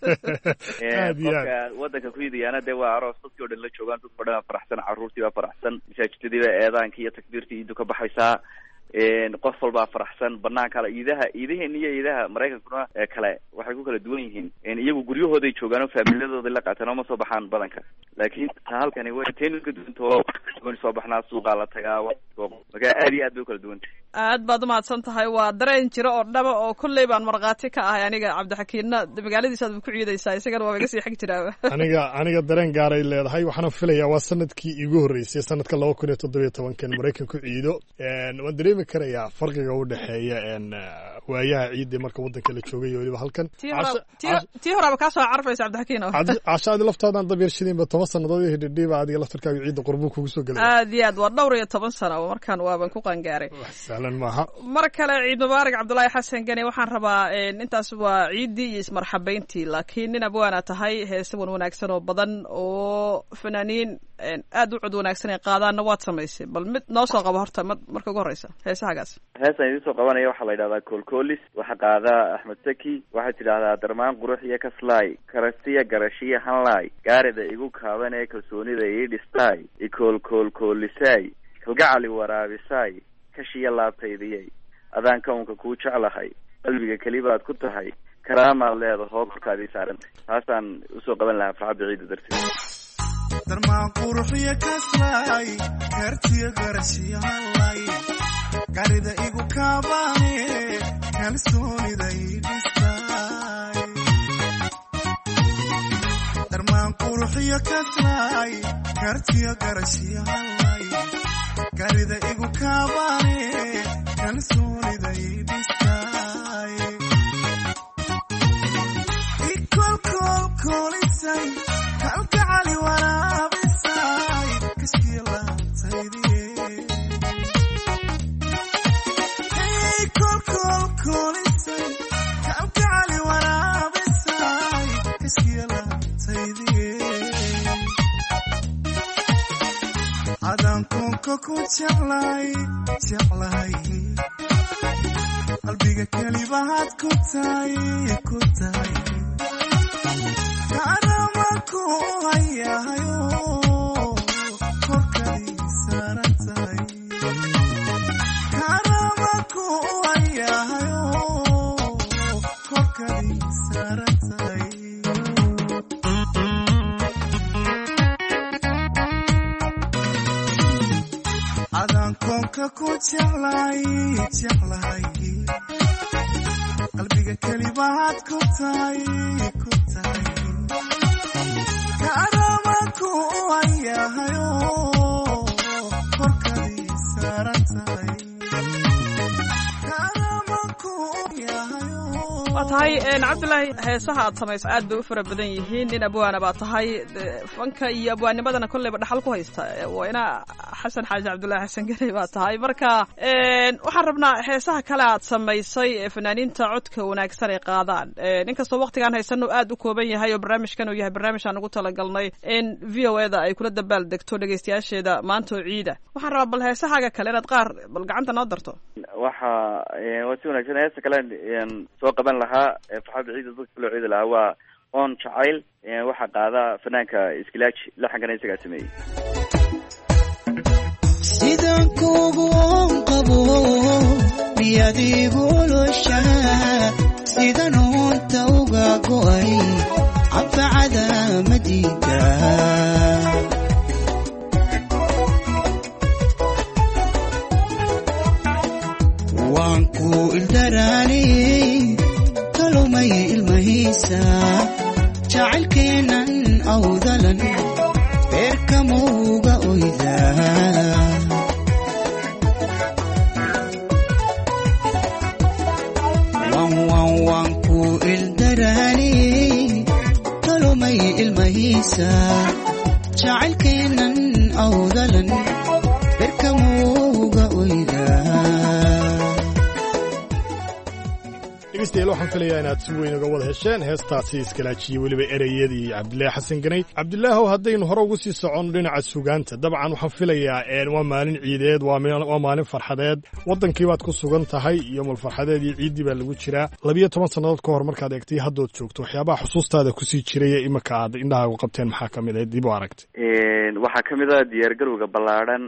qofka waddanka ku iidayaana dee waa aroos dadkii o dhan la joogaan dadkao dhan baa faraxsan carruurtii baa faraxsan masaajidadii baa eedaankii iyo takbiirtii iidu ka baxaysaa qof walbaa faraxsan banaan kale iidaha iidaheena iyo iidaha maraykankuna kale waxay ku kala duwan yihiin iyagu guryahooday joogaan oo faamiladooda la qaataan oo ma soo baxaan badanka laakiin ta halkani way teenu ka duwantao soo baxnaa suuqaa la tagaa markaa aad iyo aad bay u kala duwantay aad baad umahadsan tahay waa dareen jiro oo dhaba oo kolley baan markhaati ka ahay aniga cabdixakiinna magaaladiisaad ba ku ciidaysaa isagana waa iga sii xag jiraaba aniga aniga dareen gaaray leedahay waxaana filayaa waa sanadkii igu horreysay sanadka laba kun iyo toddobiyo tobankan maraykan ku ciido waan dareemi karayaa farqiga u dhexeeya waayaha ciidda marka waddanka la joogay iyo weliba halkan tii horaba kaa soo carfaysa cabdixakiin cashaadi laftoodan dab yarshidinba toban sannadood iyo hidhidhiiba adiga laftarkaaga ciidda qurbuu kugu soo gelay aad iyo aad waa dhowr iyo toban sano markaan waaban ku qangaaray maaha mar kale ciid mubaarak cabdullaahi xasan gane waxaan rabaa intaas waa ciiddii iyo ismarxabayntii laakiin nin abwaana tahay heese wan wanaagsan oo badan oo fanaaniin aad u cod wanaagsan ay qaadaanna waad samaysay bal mid noo soo qabo horta marka ugu horeysa heesahagaas heesaan idiin soo qabanaya waxaa la yidhahdaa koolkoolis waxaa qaadaa axmed saki waxaad tidhaahdaa darmaan qurux iyo kaslaay karasiya garashiya hanlaay gaarida igu kaaban ee kalsoonida ii dhistaay ikoolkoolkoolisaay kalgacali waraabisaay kashiya laabtaydiyay adaan kawnka kuu jeclahay qalbiga kelibaad ku tahay karaamaad leedahoo korkaadii saarantay taasaan usoo qaban lahaa farxadda ciida darteed darmaan quruxiyo kaslaay kartiyo garashiyo hanlay garida igu kaabaane kalsoonida ii dhistaay darmaan quruxiyo kaslaay kartiyo garashiyo hanlay garida igu kaabaane kalsoonida ii dhistaay ikolkolkolisay kalgacali waraabisay kashkiya laabtaydiye ikolkolkolisay kalgacali waraabisay kashkiya laabtaydiye adaan koonka ku jeclay jeclahay qalbiga kelibahaad ku tahay ku tahay kaarama ku hayahayo korkadii saaran tahay kaarama ku hayahayo korkadii saaran tahay adaan koonka ku jeclay jeclahay qalbiga kelibahaad ku tahay ku tahay kaarama ku hayahayo korkadii saaran tahay kaarama ku hayahayo waa tahay cabdullaahi heesaha aad samayso aad bay u fara badan yihiin nin abwaana baa tahay fanka iyo abwaanimadana kolleyba dhaxal ku haysta waa ina xasan xaaji cabdullaahi xasan gane baa tahay marka waxaan rabnaa heesaha kale aad samaysay ee fanaaniinta codka wanaagsan ay qaadaan inkastoo waktigaan haysano aad u kooban yahay oo barnaamijkan uu yahay barnaamij aan ugu talagalnay in v o eda ay kula dabaal degto dhegaystayaasheeda maanta oo ciida waxaan rabaa bal heesahaaga kale inaad qaar bal gacanta noo darto waxa waa si wanaagsan heesa kale soo qaban lahaa farxadda ciida dadka loo ciidi lahaa waa oon jacayl waxaa qaada fanaanka iskilaaji laxankana isagaa sameeyey sidaan kuugu oon qabo miyaad igu oloshaa sidan oonta uga go'ay cabfacada madiida awdalan berkamuuga oydaa dhegeystayaal waxaan filayaa inaad si weyn uga wada hesheen heestaasi iskalaajiyey weliba ereyadii cabdilaahi xasan ganay cabdilaahow haddaynu hore ugu sii soconno dhinaca sugaanta dabcan waxaan filayaa waa maalin ciideed waa maalin farxadeed waddankii baad ku sugan tahay iyo malfarxadeed iyo ciiddii baa lagu jiraa labiyo toban sannadood ka hor markaad eegtay haddood joogto waxyaabaha xusuustaada kusii jiraya iminka aad indhahaagu qabteen maxaa ka mid ah dib u aragtay waxaa ka mid ah diyaargarowga ballaadhan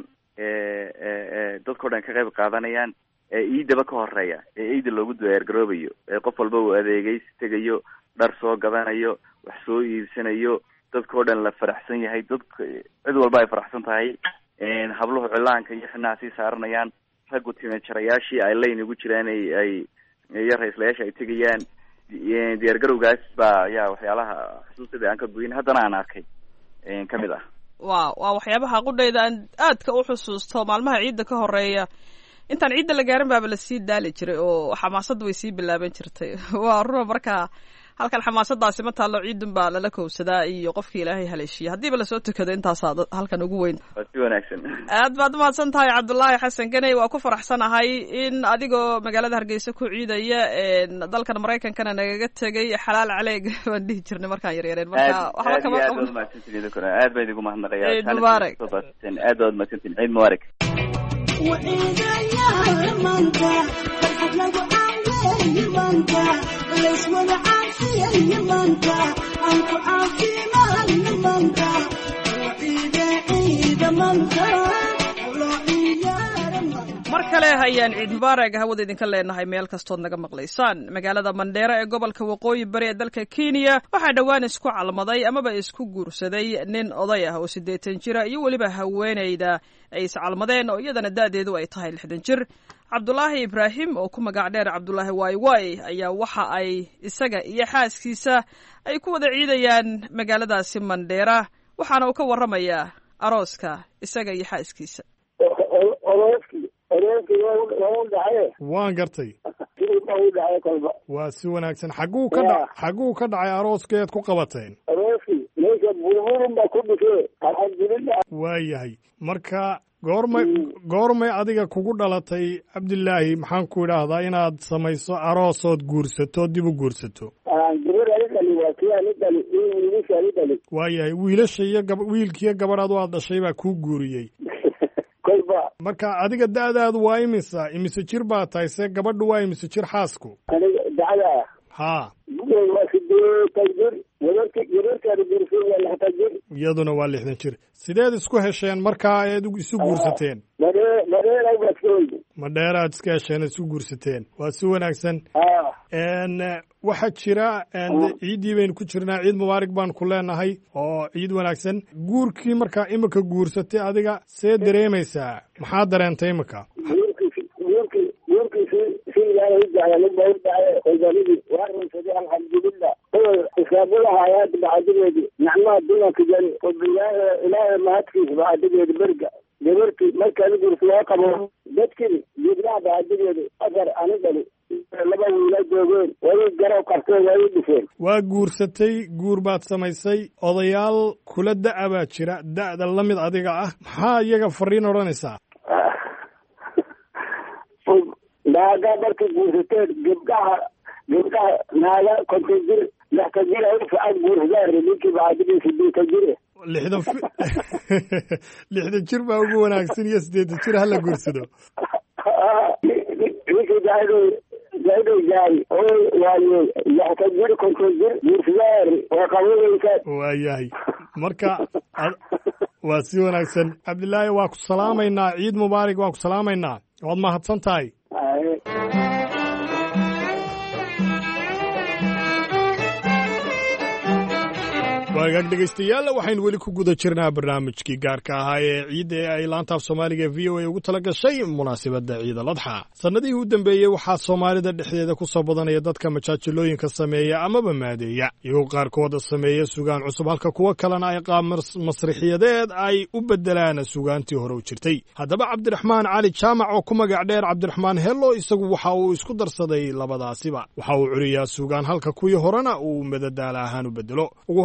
ee dadkao dhan ka qayb qaadanayaan ee ciidaba ka horeeya ee ciida loogu diyaargaroobayo ee qof walba uu adeegaysi tegayo dhar soo gadanayo wax soo iibsanayo dadkao dhan la faraxsan yahay dadka cid walba ay faraxsan tahay habluhu cilaanka iyo xinaha sii saaranayaan raggu timajarayaashii ay layn ugu jiraan ay ay iyo ra-islayaasha ay tegayaan diyaargarowgaas baa ayaa waxyaalaha xusuustada aan ka goyin haddana aan arkay ka mid ah wa waa waxyaabaha qudhayda aan aadka u xusuusto maalmaha ciidda ka horeeya intaan ciidda la gaarin baaba lasii daali jiray oo xamaasadda way sii bilaaban jirtay waa runa markaa halkan xamaasadaasi ma taallo ciidun baa lala kowsadaa iyo qofkii ilaahay haleeshiya haddiiba lasoo tukado intaasaa halkan ugu weyn waa si wanaagsan aad baad umahadsan tahay cabdullaahi xasan ganay waa ku faraxsanahay in adigoo magaalada hargeysa ku ciidaya dalkan maraykankana nagaga tegay xalaal caleeg baan dhihi jirnay markaan yaryareen marka waxba kama aad baad umahadsantihin aad baan idigu mahadnaqayaa ciid mubaarak aad baad umahadsantihin ciid mubaarak وإذا يهمنك فرحت لك عافية يمنك ليش ولا عافية يمنك أنك عافية ما يمنك وإذا عيد منك ولا mar kale hayaan ciid mubaarak hawada idinka leenahay meel kastood naga maqlaysaan magaalada mandheera ee gobolka waqooyi bari ee dalka kenya waxaa dhowaan isku calmaday amaba isku guursaday nin oday ah oo siddeetan jira iyo weliba haweenayda ay iscalmadeen oo iyadana da'deedu ay tahay lixdan jir cabdulaahi ibraahim oo ku magac dheer cabdulaahi wayway ayaa waxa ay isaga iyo xaaskiisa ay ku wada ciidayaan magaaladaasi mandheera waxaana uu ka warramayaa arooska isaga iyo xaaskiisa waan gartay waa si wanaagsan xagguu ka dha xagguu ka dhacay arooskeed ku qabateen waayahay marka goormay goormay adiga kugu dhalatay cabdilaahi maxaan ku idhaahdaa inaad samayso aroosood guursato dib u guursato waayahay wiilasha iyo gab wiilkiiyo gabadhaad aad dhashay baa kuu guuriyey marka adiga da'daadu waa imisa imise jir baa tahay see gabadhu waa imise jir xaasku ha iyaduna waa lixdan jir sideed isku hesheen markaa eed isu guursateen madheeraad iska hesheen isu guursateen waa si wanaagsan waxaa jira ciiddii baynu ku jirnaa ciid mubaarak baan ku leenahay oo ciid wanaagsan guurkii markaa imika guursatay adiga see dareemaysaa maxaa dareentay imika xisaabulahayaad bacdigeedi nicmaha dulanka jari ilaahay mahadkiisa bacdigeedi berga gabartii markaadi gursa loo qabo dadkii diibnaha bacdigeedi afar ani dhali laba wiila joogeen way garow qarteen way dhifeen waa guursatay guur baad samaysay odayaal kula da'a baa jira da'da la mid adiga ah maxaa iyaga fariin odhanaysaa naaga markay guursateen gabdhaha gabdhaha naaga konton jir lixtan jir aad guursadaan ninkii bacdigiisa sideetan jire lixdan lixdan jir baa ugu wanaagsan iyo siddeetan jir hala guursado ninkii daado daado jaay oo waaye lixtan jir konton jir guursadaan waa qabanaysaa waayahay marka waa si wanaagsan cabdilaahi waa ku salaamaynaa ciid mubaarak waan ku salaamaynaa waad mahadsan tahay waagaag dhegaystayaal waxaynu weli ku guda jirnaa barnaamijkii gaarka ahaa ee ciidda ee ay laanta af soomaaliga v o a ugu tala gashay munaasabadda ciida ladxa sannadihii u dambeeyey waxaa soomaalida dhexdeeda ku soo badanaya dadka majaajilooyinka sameeya amaba maadeeya iyagoo qaarkooda sameeya sugaan cusub halka kuwo kalena ay qaab masrixiyadeed ay u beddelaan sugaantii hore u jirtay haddaba cabdiraxmaan cali jaamac oo ku magac dheer cabdiraxmaan hello isagu waxa uu isku darsaday labadaasiba waxa uu curiyaa sugaan halka kuwii horena uu madadaala ahaan u beddelo ugu horreynba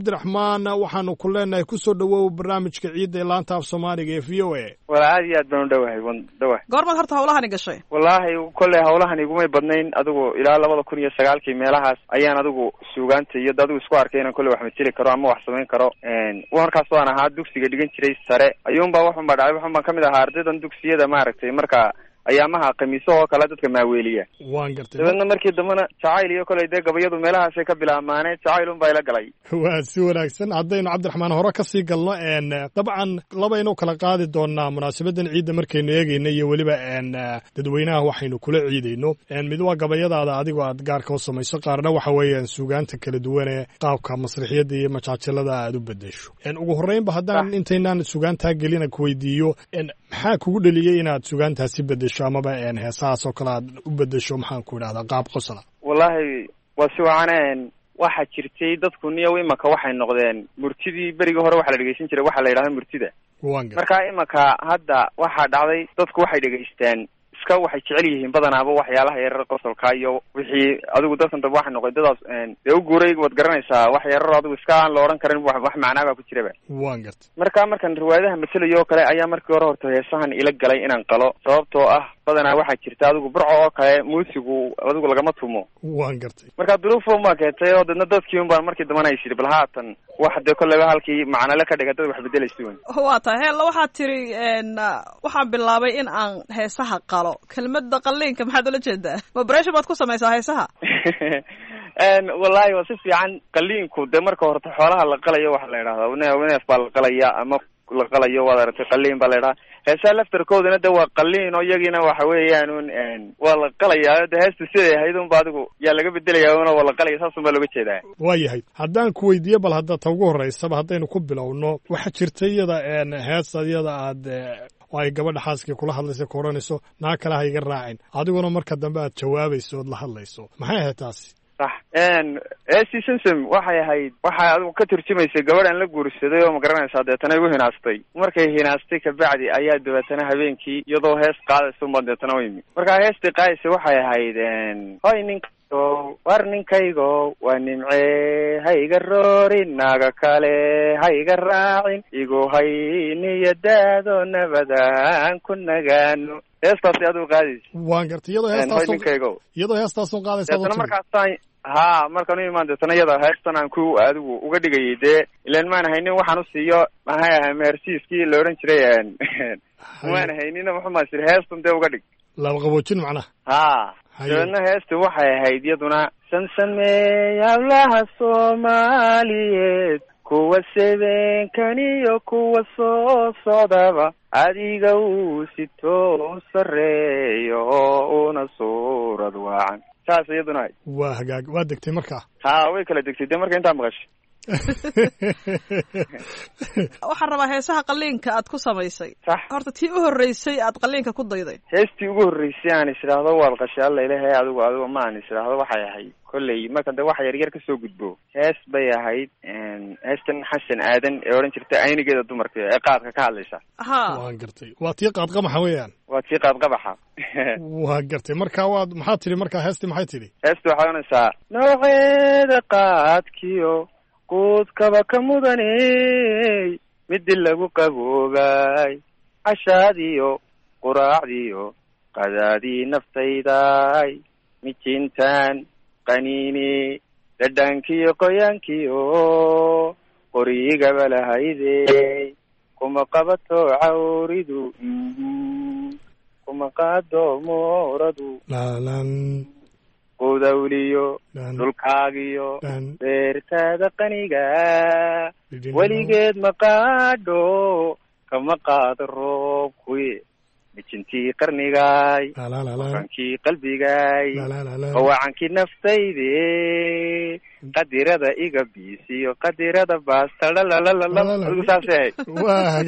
cabdiraxmaan waxaanu ku leenahay kusoo dhawow barnaamijka ciidda ee laanta af soomaaliga ee v o a wala aad iyo aad baan u dhowahay wan dhowahay goormaad horta hawlahani gashay wallaahi kolley hawlahan igumay badnayn adigu ilaa labada kun iyo sagaalkii meelahaas ayaan adigu suugaanta iyo adigu isku arkay inaan kolley wax mateli karo ama wax samayn karo markaas waan ahaa dugsiga dhigan jiray sare ayuunbaa waxun baa dhacay waxun baan kamid ahaa ardaydan dugsiyada maaragtay marka ayaamaha khamiiso oo kale dadka maaweeliya waan gartay dabeedna markii dambena jacayl iyo koley dee gabayadu meelahaasay ka bilaabmaaneen jacayl un baa ila galay waa si wanaagsan haddaynu cabdiraxmaan hore kasii galno dabcan labaynu kala qaadi doonaa munaasabadan ciidda markaynu eegayno iyo weliba dadweynaha waxaynu kula ciidayno mid waa gabayadaada adigoo aad gaarka u samayso qaarna waxa weeyaan suugaanta kala duwan ee qaabka masrixiyadda iyo majaajalada aad u bedesho ugu horreynba haddaan intaynaan suugaantaa gelina kuweydiiyo maxaa kugu dheliyey inaad suugaantaasi bedesho amaba heesahaas oo kale aad u bedesho maxaan ku idhahdaa qaab qosla wallaahi waa si wacan waxaa jirtay dadku niyow imanka waxay noqdeen murtidii berigii hore waxaa la dhegeysan jiray waxaa la yidhahda murtida marka imanka hadda waxaa dhacday dadku waxay dhegeystaan iska waxay jecel yihiin badanaaba waxyaalaha yarar qosolka iyo wixii adigu dadkan daba waxay noqday dadaas dee u guuray waad garanaysaa wax yarar adigu iska aan la odhan karin wax macnaa baa ku jiraba waan gartay marka markan riwaayadaha matelayo oo kale ayaa markii hore horta heesahan ila galay inaan qalo sababtoo ah badanaa waxaa jirta adigu burco oo kale muusigu adigu lagama tumo waan gartay marka duruufun baa keentay oo dadna dadkii un baan markii dambana is yidhi bal haatan wax dee kolleyba halkii macnale ka dhiga dad wax bedelaysa wen waa tahay heella waxaad tiri waxaan bilaabay in aan heesaha qalo kelmadda qalliinka maxaad ula jeedaa mabresha baad ku samaysaa heesaha wallaahi waa si fiican qalliinku dee marka horta xoolaha la qalayo waxaa la yidhahdaa ne neef baa la qalaya ama la qalayo waad aragtay qalliin baa la yidhaha heesaha laftarkoodana de waa qalliin oo iyagiina waxa weeyaan un waa la qalayaa de heesta siday ahayd unba adigu yaa laga bedelaya una waa la qalaya saasun baa looga jeedaa waa yahay haddaan ku weydiiyo bal hadda ta ugu horreysaba haddaynu ku bilowno waxaa jirta iyada hees iyada aad oo ay gabadha xaaskii kula hadlaysa ku odhanayso naa kale ha iga raacin adiguna marka dambe aad jawaabayso ood la hadlayso maxay ahayd taasi sax esi simsim waxay ahayd waxay adigu ka turjumaysay gabadh aan la guursaday oo ma garanaysaa deetana igu hinaastay markay hinaastay kabacdi ayaa dabeetana habeenkii iyadoo hees qaadaysa unbaa deetana u yimi markaa heestii qaadaysa waxay ahayd hoy ninkaygo war ninkaygo waa nimcee ha iga roorin naaga kale ha iga raacin igu hay niyadaado nabadaan ku nagaano heestaasi adigu qaadaysa waan gartay iyadoo heestaas ninkaygo iyadoo heestaasun qaadaysa deetana markaasaan ha markaan u imaan deetana iyada heestan aan ku adigu uga dhigayay dee ilan maan haynin waxaan usiiyo maxay ahay mehersiiskii la odhan jiray maan haynina muxumaa siri heestan dee uga dhig laba qaboojin macnaha ha dabeedna heesti waxay ahayd iyaduna sansameey hablaha soomaaliyeed kuwa sebeenkan iyo kuwa soo socdaba adiga uu sitoo sareeyo una suurad waacan saas iyaduna hay waa hagaag waa degtay markaa ha way kala degtay dee marka intaa maqashay waxaan rabaa heesaha qalliinka aad ku samaysay sax horta tii u horreysay aad qalliinka ku dayday heestii ugu horreysay aan is idhaahdo waad qashay alla ilahe adigu adigu ma aan is idhaahdo waxay ahayd kolley marka de waxa yaryar kasoo gudbo hees bay ahayd heestan xasan aadan ee odhan jirta aynigeeda dumarka ee qaadka ka hadlaysa ha waan gartay waa tii qaadqabaxa weeyaan waa tii qaadqabaxa waa gartay marka waad maxaad tidhi markaa heestii maxay tidhi heesti waxay odhanaysaa nooceeda qaadkiyo quudkaba ka mudaney midi lagu qaboobay cashaadiyo quraacdiyo qadaadii naftayday mijintaan qaniini dhadhankiyo qoyaankiyo qorigaba lahaydey kuma qabato cawridu kuma qaado mooradu laalan qudawliyo dhulkaagiyo beertaada qaniga weligeed ma qaadho kama qaado roobkuy mijintii qarnigay wakankii qalbigay qawacankii naftayde qadirada iga biisiyo qadirada baastadhalalalaadigu saasay ahayd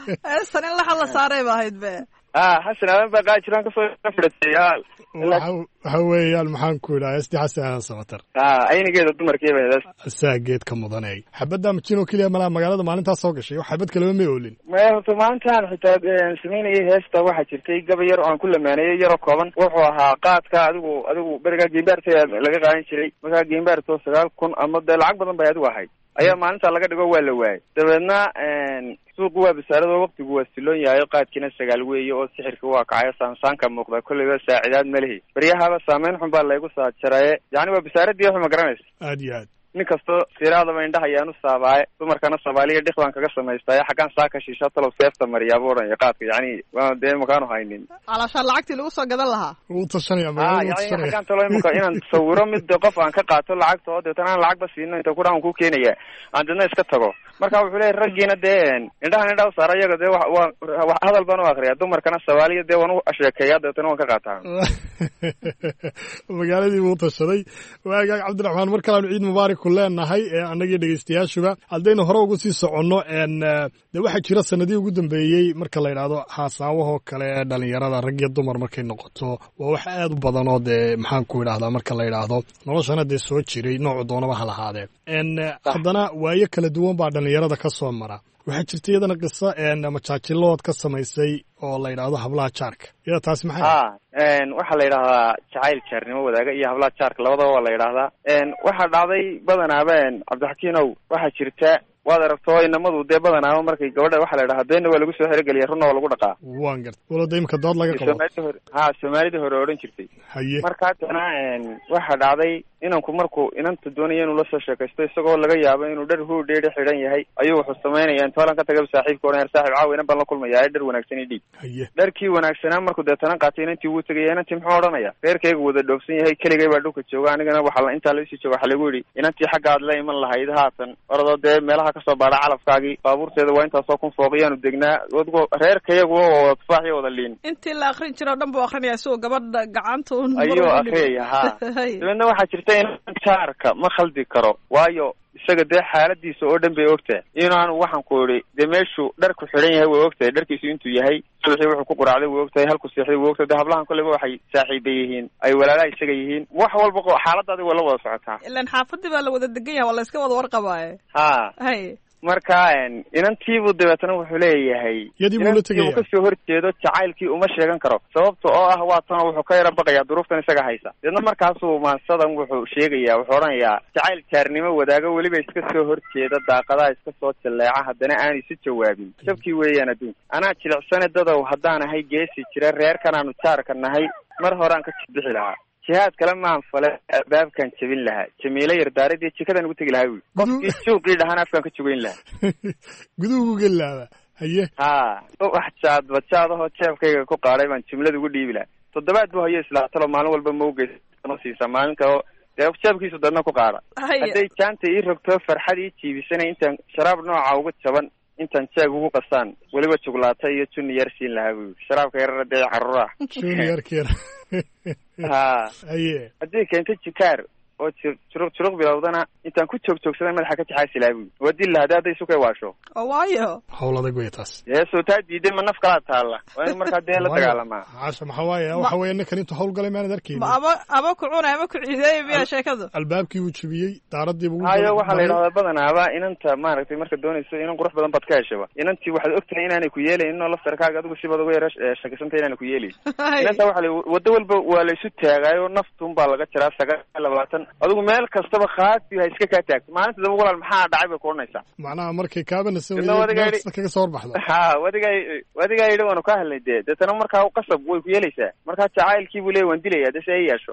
heestan in laxa la saaray ba ahayd be ah xasan aadan baa qaajiraan kasoo fidhatay waxa waxa weeyaan maxaan ku idhaha esti xasan samatar ah aynigeeda dumarkiiba hedaas asaa geedka mudanay xabadda majino keliya malaa magaalada maalintaas soo gashay xabad kaleba ma oolin meelto maalintaan xitaa samaynayay heesta waxaa jirtay gaba yar oo aan ku lamaaneeyey yaroo kooban wuxuu ahaa qaadka adigu adigu berigaa geembaarta laga qaadan jiray markaa geembaarto sagaal kun ama dee lacag badan bay adigu ahayd ayaa maalintaa laga dhigo waa la waayay dabeedna suuqu waa basaaradoo waqtigu waa siloon yahay qaadkiina sagaal weeye oo sixirka waa kacayo saansaanka muuqda kolleyba saacidaad ma lihi baryahaba saameyn xun baa laygu saajaraye yacni waa basaaradii waxu ma garanaysa aad iyo aad nin kasto siraadaba indhaha ayaanu saabaaye dumarkana soomaaliya dhik baan kaga samaystaaye xaggaan saaka shiisha talow seefta mariyaaba odhan qaadka yacni waa dee makaanu haynin alashaan lacagtii lagu soo gadan lahaa wuu tashanaya ah yani xaggaan talo imika inaan sawiro mid qof aan ka qaato lacagta oo deetana aan lacagba siino inta kudhaan aan ku keenaya aan deedna iska tago marka wuxuu leeyahy raggiina dee indhahan indhaha saara iyaga dee wa waa hadal baan u akriyaa dumarkana soomaaliya dee waan u sheekeeyaa deetana waan ka qaataa magaaladii buu tashaday waagaag cabdiraxmaan mar kaleanu ciid mubaarak ku leenahay annagii dhegeystayaashuba haddaynu hore ugu sii soconno de waxaa jira sanadihii ugu dambeeyey marka la yidhaahdo haasaawahoo kale ee dhalinyarada rag iyo dumar markay noqoto waa wax aad u badan oo dee maxaan ku idhahdaa marka la yidhaahdo noloshana dee soo jiray noocu doonaba ha lahaadee haddana waayo kala duwan baa dhalinyarada ka soo mara waxaa jirta iyadana qiso majaajilood ka samaysay oo la yidhaahdo hablaha jaarka iyada taasi maxay a waxaa la yidhahdaa jacayl jaarnimo wadaaga iyo hablaha jaarka labadaba waa la yidhaahdaa waxaa dhacday badanaaba cabdixakiinow waxaa jirta waad aragto inamadu dee badanaaba markay gabadha waxaa la yidhahaa beenna waa lagu soo xerogeliya runna waa lagu dhaqaa waan garta walada imika dood laga qabo soomaalida hore ha soomaalida hore odhan jirtay haye marka haddana waxaa dhacday inanku markuu inanta doonaya inuu la soo sheekaysto isagoo laga yaabo inuu dhar huudheedhi xidhan yahay ayuu wuxuu samaynaya intoolan ka tagaba saaxiibka odhan yar saaxib caawa inan baan la kulmaya dhar wanaagsan i dhiib haye dharkii wanaagsanaa markuu deetana qaatay inantii wuu tegaya inantii muxuu odhanaya reerkayga wada dhoofsan yahay keligay baa dhulka jooga anigana waxaa intaa laisii jooga waxaa lagu yidhi inantii xagga aad la iman lahayd haatan oradoo dee meelaha kasoo baadha calafkaagii baabuurteeda waa intaasoo kun fooqiyaanu degnaa adgo reerkayagu waa wada tufaax iyo wada liin intii la akrin jiro o dhan buu akrinaya si uu gabadha gacanta ayuu akriyaya ha dabeedna waxaa jirta in jaarka ma khaldi karo waayo isaga dee xaaladiisa oo dhan bay ogtahay inaanu waxaan ku idhi dee meeshuu dharku xidhan yahay way ogtahay dharkiisu intuu yahay subaxii wuxuu ku quraacday way ogtahay halku seexday way ogtahay dee hablahan kolleyba waxay saaxiiba yihiin ay walaalaha isaga yihiin wax walba xaaladda adiga waa la wada socotaa ilan xaafadii baa la wada degan yahay waa la iska wada warqabaaye ha hay marka inantiibuu dabeetana wuxuu leeyahay inantiibuu kasoo horjeedo jacaylkii uma sheegan karo sababta oo ah waa tan wuxuu ka yara baqayaa duruuftan isaga haysa deedna markaasuu maansadan wuxuu sheegayaa wuxuu odhanayaa jacayl jaarnimo wadaago weliba iska soo horjeeda daaqadaha iska soo jaleeca haddana aanay si jawaabin sabkii weeyaan adduunka anaa jilicsane dadow haddaan ahay geesi jira reerkan aanu jaarka nahay mar horaan ka jibixi lahaa jihaad kale maan fale albaabkaan jebin lahaa jamiilo yardaaradii jikadan ugu tegi lahaa wi qofkii juuqii dhahaan afkaan ka jogeyn lahaa guduhu geli lahaa haye ha wax jaad bajaadahoo jeebkayga ku qaaday baan jumlada ugu dhiibi lahaa toddobaad buu hayo islaatalo maalin walba maugeysa siisa maalinka oo dee jeebkiisu dadna ku qaada hadday jaanta ii rogto farxad ii jiibisanay intaan sharaab nooca uga jaban intaan jeeg ugu qasaan weliba juglaata iyo juni yar siin lahaa bu sharaabka yarara dee caruur ah juni yarkeer ha haye haddii keento jikaar oo juruq juruq bilowdana intaan ku joog joogsadan madaxa ka jaxaasi lahaa bu waa dil lahaa hadday isukay waasho waayo hawl adag wey taas yeesoo taa diiday ma naf kalaa taalla waa in markaa dee la dagaalamaa casha maxaa waaye waxa weeye ninkan intuu hawl galay maanad arkaynin ama ama ku cunay ama ku ciideeyay miyaa sheekadu albaabkii uu jebiyey daaradii buu hayo waxaa la yidhahdaa badanaaba inanta maaragtay marka doonayso inan qurux badan baad ka heshaba inantii waxaad ogtahay inaanay ku yeelayn inoo laftarkaaga adigu sibaad uga yara shakisantay inaanay ku yeelayn inanta waxa la waddo walba waa la isu taagaayo naftuun baa laga jiraa sagaal labaatan adigu meel kastaba khaati ha iska kaa taagto maalinta daba walaal maxaa dhacay bay ku odhanaysaa macnaha markay kaabanasa weyey kaga soo horbaxda ha wadigaa wadigaa yidhi waanu ka hadlay dee deetana markaa qasab way ku yeelaysaa markaa jacaylkii buu leey waan dilaya de si ay yeesho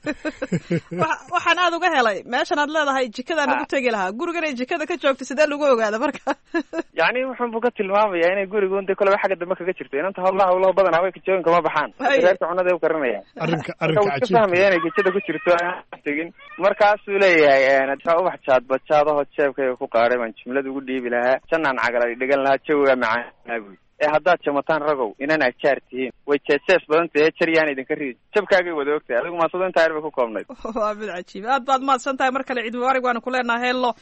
waxaan aad uga helay meeshan aad leedahay jikadaan ugu tegi lahaa gurigan ay jikada ka joogto sidee lagu ogaada marka yacni wuxun buu ka tilmaamayaa inay gurigun de koleba xagga dambe kaga jirto inanta hawlaha hawlaha badan haway kajooyin kama baxaan reerka cunada u karinaya arrinka arrinka cajiib ka fahmaya inay jikada ku jirto tegin markaasuu leeyahay ubax jaad bajaadaho jeebkayga ku qaaday baan jumlada ugu dhiibi lahaa janaan cagala dhigan lahaa jawiga macaan ee haddaad jamataan ragow inan ajaar tihiin way jeejees badan tahay jar yaan idinka riid jabkaagay wada ogtahay adigu maasado intaa yar bay ku koobnayd waa mid cajiib aad baad mahadsan tahay mar kale ciid mubaarak waanu ku leenahay hello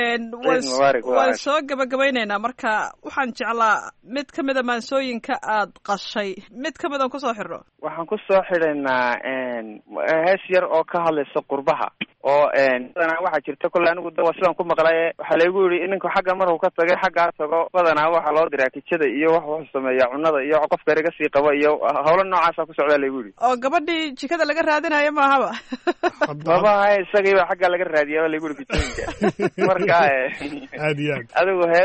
waan soo gabagabaynaynaa marka waxaan jeclaa mid ka mida maansooyinka aad qashay mid ka mid aan kusoo xidhno waxaan kusoo xidhaynaa hees yar oo ka hadlaysa qurbaha oo badanaa waxaa jirta kolle anigu da waa sidaan ku maqlaye waxaa laygu yidhi ininku xagga markuu ka tagay xaggaa tago badanaa waxaa loo diraa kijada iyo wax wuxuu sameeyaa cunada iyo qofka eriga sii qaba iyo hawlo noocaasa ku socdaa laygu yidhi oo gabadhii jikada laga raadinayo maahaba babaha isagiiba xaggaa laga raadiyaa laygu yidhi kijooyinka marka aad iyo aad adigu hee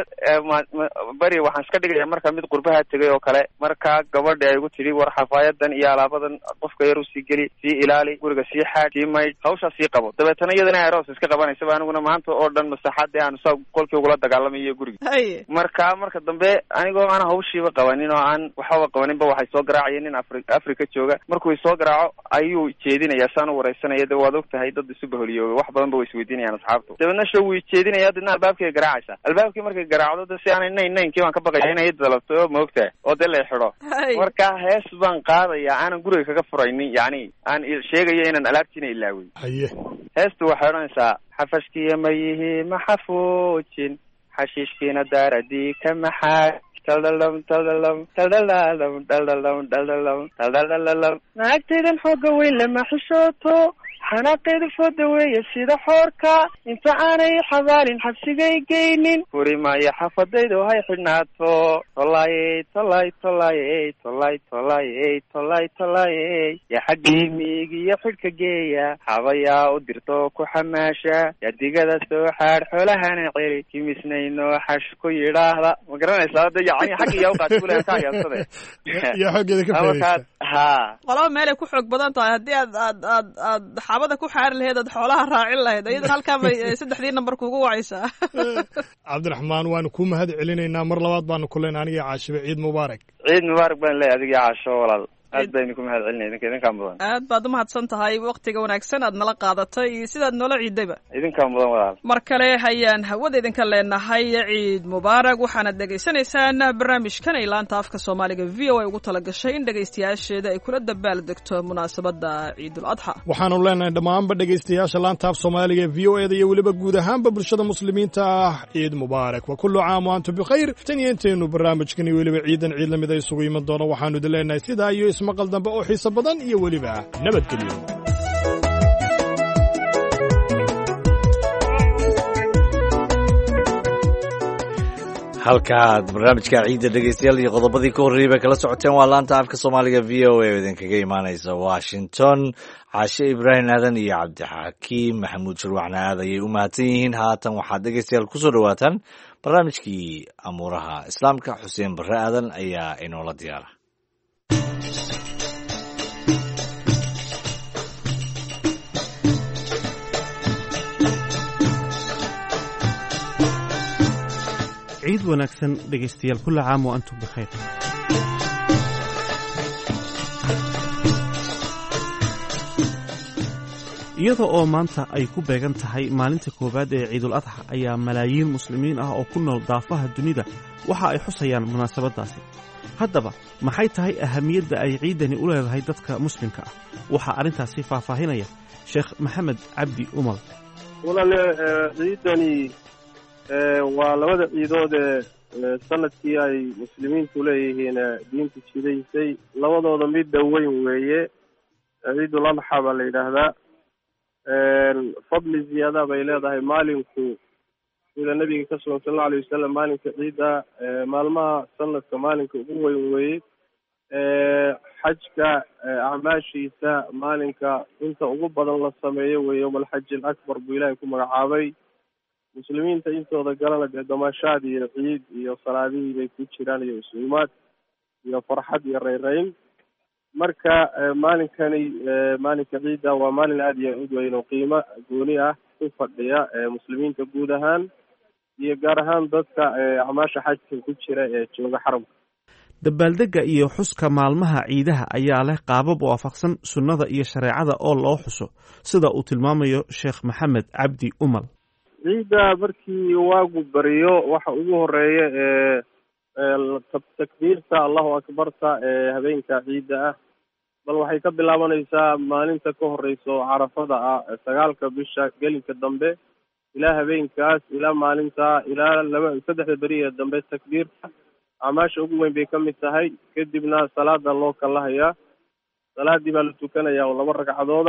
beri waxaan iska dhigaya marka mid qurbaha tegay oo kale marka gabadhi ay igu tidhi war xafaayadan iyo alaabadan qofka yar usii geli sii ilaali guriga sii xaad sii maydh hawshaa sii qabo dabeetana iyadana aroos iska qabanaysa aniguna maanta oo dhan masaxaadee aan saa qolkii ugula dagaalamayo guriga marka marka dambe anigoo aan hawshiiba qabanin oo aan waxbaba qabaninba waxay soo garaacayeen nin afri africa jooga markuu isoo garaaco ayuu jeedinayaa saan u wareysanaya de waad og tahay dad isu baholiyooga wax badan ba way isweydiinayaan asxaabtu dabeedna show wuu jeedinaya dadna albaabkay garaacaysa albaabkii markay garaacdo de si aanay nayn naynkii baan ka baqaya inay dalabto oo ma ogtahay oo dee la xidho marka hees baan qaadaya aanan guriga kaga furaynin yacni aan sheegayo inaan alaabtiina ilaawin heestu waxay odhanaysaa xafashkiya ma yihi ma xafuujin xashiishkiina daaradii ka maxaa daldaldam daldaldam daldaldaldam daldaldam daldaldam daldaldaldam naagtaydan xooga weyn lama xishooto xanaaqeedu fooda weeye sida xoorka inta aanay xabaalin xabsigay geynin furi maayo xafadaydo hay xidhnaato tolaayey tolay tolayey tolay tolayey tolay tolayey yaa xaggii miigiyo xidhka geeya xabayaa u dirto ku xamaasha yaa digada soo xaadh xoolahana celi kimisnayno xash ku yidhaahda ma garanaysaa hadda yacni xagga yaa uqaad kulen ka ayaasade yaa xoogeeda ka faa'iideysa ha qolaba meelay ku xoog badan tahay haddii aad aad aad aad xaabada ku xaari lahayd aad xoolaha raacin lahayd iyadan halkaa bay saddexdii nambar kugu wacaysaa cabdiraxmaan waanu ku mahad celinaynaa mar labaad baanu ku leenay aniga caashiba ciid mubaarak ciid mubaarak baan leeyahay adiga caasho walaal aad baynu ku mahad celinay idinka idinkaa mudan aad baad umahadsan tahay waktiga wanaagsan aad nala qaadatay iyo sidaad noola ciidayba idinkaa mudan walaal mar kale hayaan hawada idinka leenahay ciid mubaarak waxaanad dhegaysanaysaan barnaamijkan ay laanta afka soomaaliga v o a ugu talagashay in dhegaystayaasheeda ay kula dabaal degto munaasabada ciidul adxa waxaanu leenahay dhammaanba dhegaystayaasha laanta af soomaaliga v o eda iyo weliba guud ahaanba bulshada muslimiinta ah ciid mubaarak wa kullu caam wa antum bikhayr tan iyo intaynu barnaamijkan iyo weliba ciidan ciid lamid ay isugu iman doono waxaanu idin leenahay sidaa iyo maqal dambe oo xiiso badan iyo weliba nabadgelyo halkaaad barnaamijka ciidda dhegeystayaal iyo qodobadii ka horreeyey bay kala socoteen waa laanta afka soomaaliga v o a oo idinkaga imaanaysa washington caashe ibraahim aadan iyo cabdixakiim maxamuud shurwacna aad ayay u mahadsan yihiin haatan waxaad dhegeystayaal kusoo dhawaataan barnaamijkii amuuraha islaamka xuseen barre aadan ayaa inoola diyaara ciid wanaagsan dhegaystayaal kulla caam wa antum bikhayr iyada oo maanta ay ku beegan tahay maalinta koowaad ee ciidul adxa ayaa malaayiin muslimiin ah oo ku nool daafaha dunida waxa ay xusayaan munaasabaddaasi haddaba maxay tahay ahamiyadda ay ciiddani u leedahay dadka muslimka ah waxaa arrintaasi faahfaahinaya sheekh maxamed cabdi umal walaale ciiddani waa labada ciidood ee sanadkii ay muslimiintu leeyihiin diinta jidaysay labadooda midda weyn weeye ciidul adxa baa la yidhaahdaa fadli ziyaada bay leedahay maalinku sida nabiga ka sugan sal alla alay wasalam maalinka ciidda maalmaha sanadka maalinka ugu weyn weeye xajka acmaashiisa maalinka inta ugu badan la sameeyo weeye yowma alxaji alakbar buu ilaahay ku magacaabay muslimiinta intooda galana dee damaashaad iyo ciid iyo salaadihii bay ku jiraan iyo isuumaad iyo farxad iyo rayrayn marka maalinkani maalinka ciidda waa maalin aada iyo aad weyn oo qiimo gooni ah ku fadhiya muslimiinta guud ahaan iyo gaar ahaan dadka acmaasha xajka ku jira ee jooga xaramka dabaaldegga iyo xuska maalmaha ciidaha ayaa leh qaabab waafaqsan sunnada iyo shareecada oo loo xuso sida uu tilmaamayo sheekh maxamed cabdi umal ciidda markii waagu bariyo waxa ugu horeeya ee takbiirta allahu akbarta ee habeenka ciidda ah bal waxay ka bilaabanaysaa maalinta ka horeysa oo carafada ah sagaalka bisha gelinka dambe ilaa habeenkaas ilaa maalinta ilaa laba saddexda beri ee dambe takbiirta acmaasha ugu weyn bay ka mid tahay. kadibna salaada loo kala hayaa, salaadii baa la tukanayaa oo laba ragcadooda.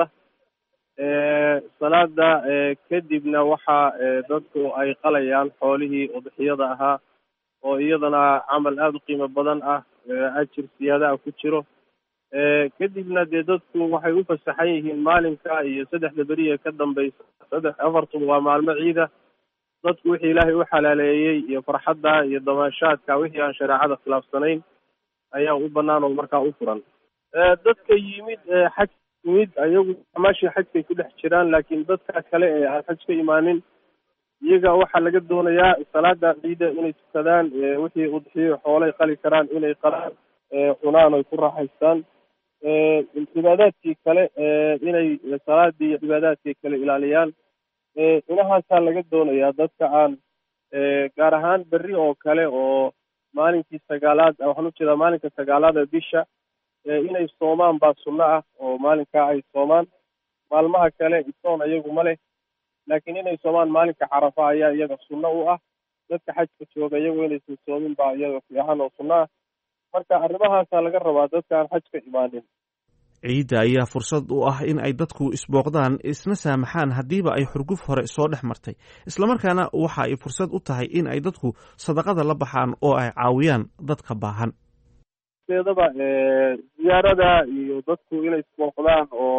salaada kadibna waxa dadku ay qalayaan xoolihii udxiyada ahaa oo iyadana camal aada u qiimo badan ah, ajir siyaada ah ku jiro. kadibna dee dadku waxay u fasaxan yihiin maalinka iyo saddexda beri ee ka dambeysa, saddex afartuba waa maalmo ciida. dadku wixii ilaahay u xalaaleeyey iyo farxadda iyo damaashaadka wixii aan shareecada khilaafsanayn ayaa u banaan oo markaa u furan. dadka yimid xaj yimid ayagu amaashii xajkay ku dhex jiraan, laakiin dadka kale ee aan xaj ka imaanin iyaga waxaa laga doonayaa salaada ciida inay tukadaan, wixii udxiyo xoolay qali karaan inay qalaan, cunaan oy ku raaxaystaan. cibaadaadkii kale inay salaadii iyo cibaadaadkii kale ilaaliyaan. inahaasaa laga doonayaa dadka aan gaar ahaan berri oo kale oo maalinkii sagaalaad waxaan ujeedaa maalinka sagaalaad ee bisha inay soomaan baa sunno ah oo maalinkaa ay soomaan. maalmaha kale isoon iyagu ma leh, laakiin inay soomaan maalinka carafa ayaa iyaga sunno u ah. dadka xajka jooga iyagu inaysan soomin baa iyaga fiican oo sunno ah. marka arrimahaasaa laga rabaa dadka aan xaj ka imaanin. ciidda ayaa fursad u ah in ay dadku isbooqdaan, isna saamaxaan haddiiba ay xurguf hore soo dhex martay, islamarkaana waxa ay fursad u tahay in ay dadku sadaqada la baxaan oo ay caawiyaan dadka baahan. sideedaba ziyaarada iyo dadku inay isbooqdaan oo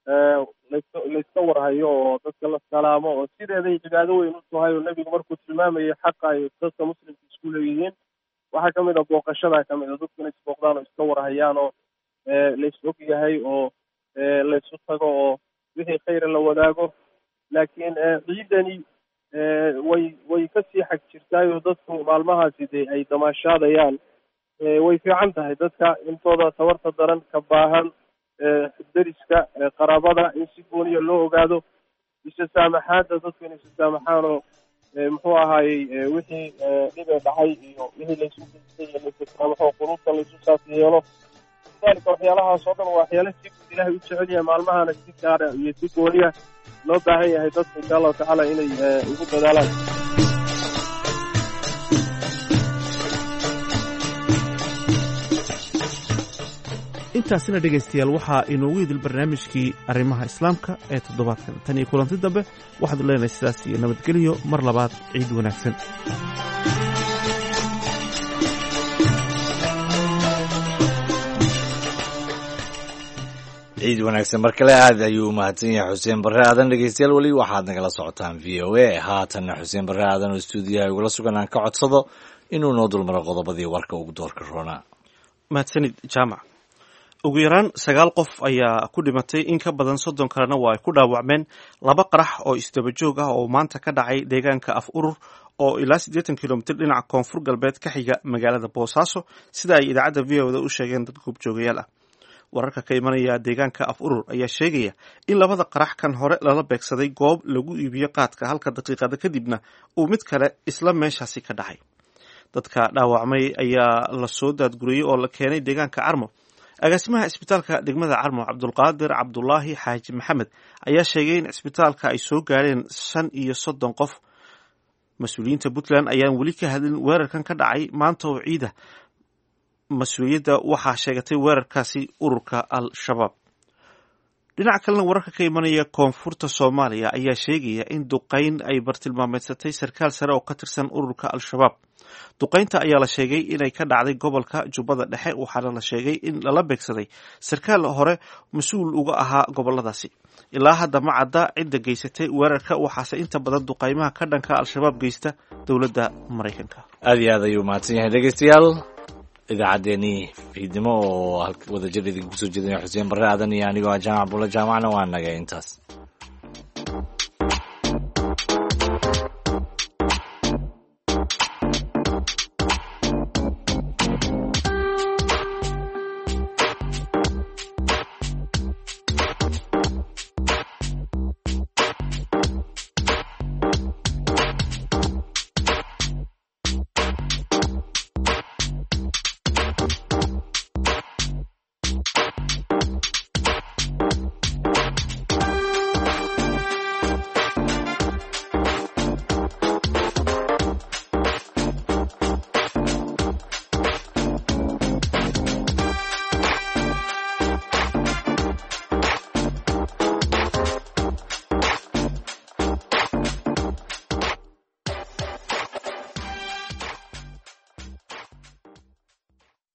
layska warhayo oo dadka la salaamo oo sideeday cibaado weyn u tahay oo nebigu markuu tilmaamayay xaqa ay dadka muslimka isku leeyihiin waxaa kamid a booqashada kamid a dadku inay isbooqdaan oo iska warhayaan oo lays og yahay oo laysu tago oo wixii khayra la wadaago. laakiin ciidani way way kasii xag jirtaayoo dadku maalmahaasi dee ay damaashaadayaan. way fiican tahay dadka intooda tabarta daran ka baahan deriska qaraabada in si gooniya loo ogaado, isa saamaxaada dadku inay isa saamaxaan oo muxuu ahaayey wixii dhibee dhacay iyo wixii laysu geystay iyo laysu saamaxo quruubta laysu saas yeelo. dalika waxyaalahaas oo dhan waa waxyaala si guud ilaahay u jecel yahay, maalmahana si gaara iyo si gooniya loo baahan yahay dadku insha allahu tacaala inay ugu dadaalaan. intaasina dhegaystayaal waxaa inoogu idil barnaamijkii arrimaha islaamka ee toddobaadkan. tan iyo kulanti dambe waxaad leenahay sidaas iyo nabadgelyo, mar labaad ciid wanaagsan. ciid wanaagsan mar kale. aad ayuu umahadsan yahay xuseen barre aadan. dhegeystayaal weli waxaad nagala socotaan v o a. haatanna xuseen barre aadan oo stuudiyaha igula sugan aan ka codsado inuu noo dulmaro qodobadii warka ugu doorka roonaa. mahadsanid jaamac. ugu yaraan sagaal qof ayaa ku dhimatay, in ka badan soddon kalena waa ay ku dhaawacmeen laba qarax oo isdaba joog ah oo maanta ka dhacay deegaanka af urur oo ilaa siddeetan kilomitir dhinaca koonfur galbeed ka xiga magaalada boosaaso, sida ay idaacadda v o da u sheegeen dad goobjoogayaal ah. wararka ka imanaya deegaanka af urur ayaa sheegaya in labada qarax kan hore lala beegsaday goob lagu iibiyo qaadka, halka daqiiqada kadibna uu mid kale isla meeshaasi ka dhacay. dadka dhaawacmay ayaa la soo daadguriyey oo la keenay deegaanka carmo. agaasimaha cisbitaalka degmada carmo cabdulqaadir cabdulaahi xaaji maxamed ayaa sheegay in cisbitaalka ay soo gaareen shan iyo soddon qof. mas-uuliyiinta puntland ayaan weli ka hadlin weerarkan ka dhacay maanta oo ciida. mas-uuliyadda waxaa sheegatay weerarkaasi ururka al-shabaab. dhinaca kalena wararka ka imanaya koonfurta soomaaliya ayaa sheegaya in duqayn ay bartilmaameedsatay sarkaal sare oo ka tirsan ururka al-shabaab. duqaynta ayaa la sheegay inay ka dhacday gobolka jubbada dhexe, waxaana la sheegay in lala beegsaday sarkaal hore mas-uul uga ahaa goboladaasi. ilaa hadda ma cadda cidda geysatay weerarka, waxaase inta badan duqaymaha ka dhanka al-shabaab geysta dowladda maraykanka. aad iyo aad ayuu mahadsan yahay dhegeystayaal. idaacaddeenii fiidnimo oo wadajir idinku soo jeedinaya xuseen barre aadan iyo anigoo ah jaamac bulla jaamacna waa naga intaas.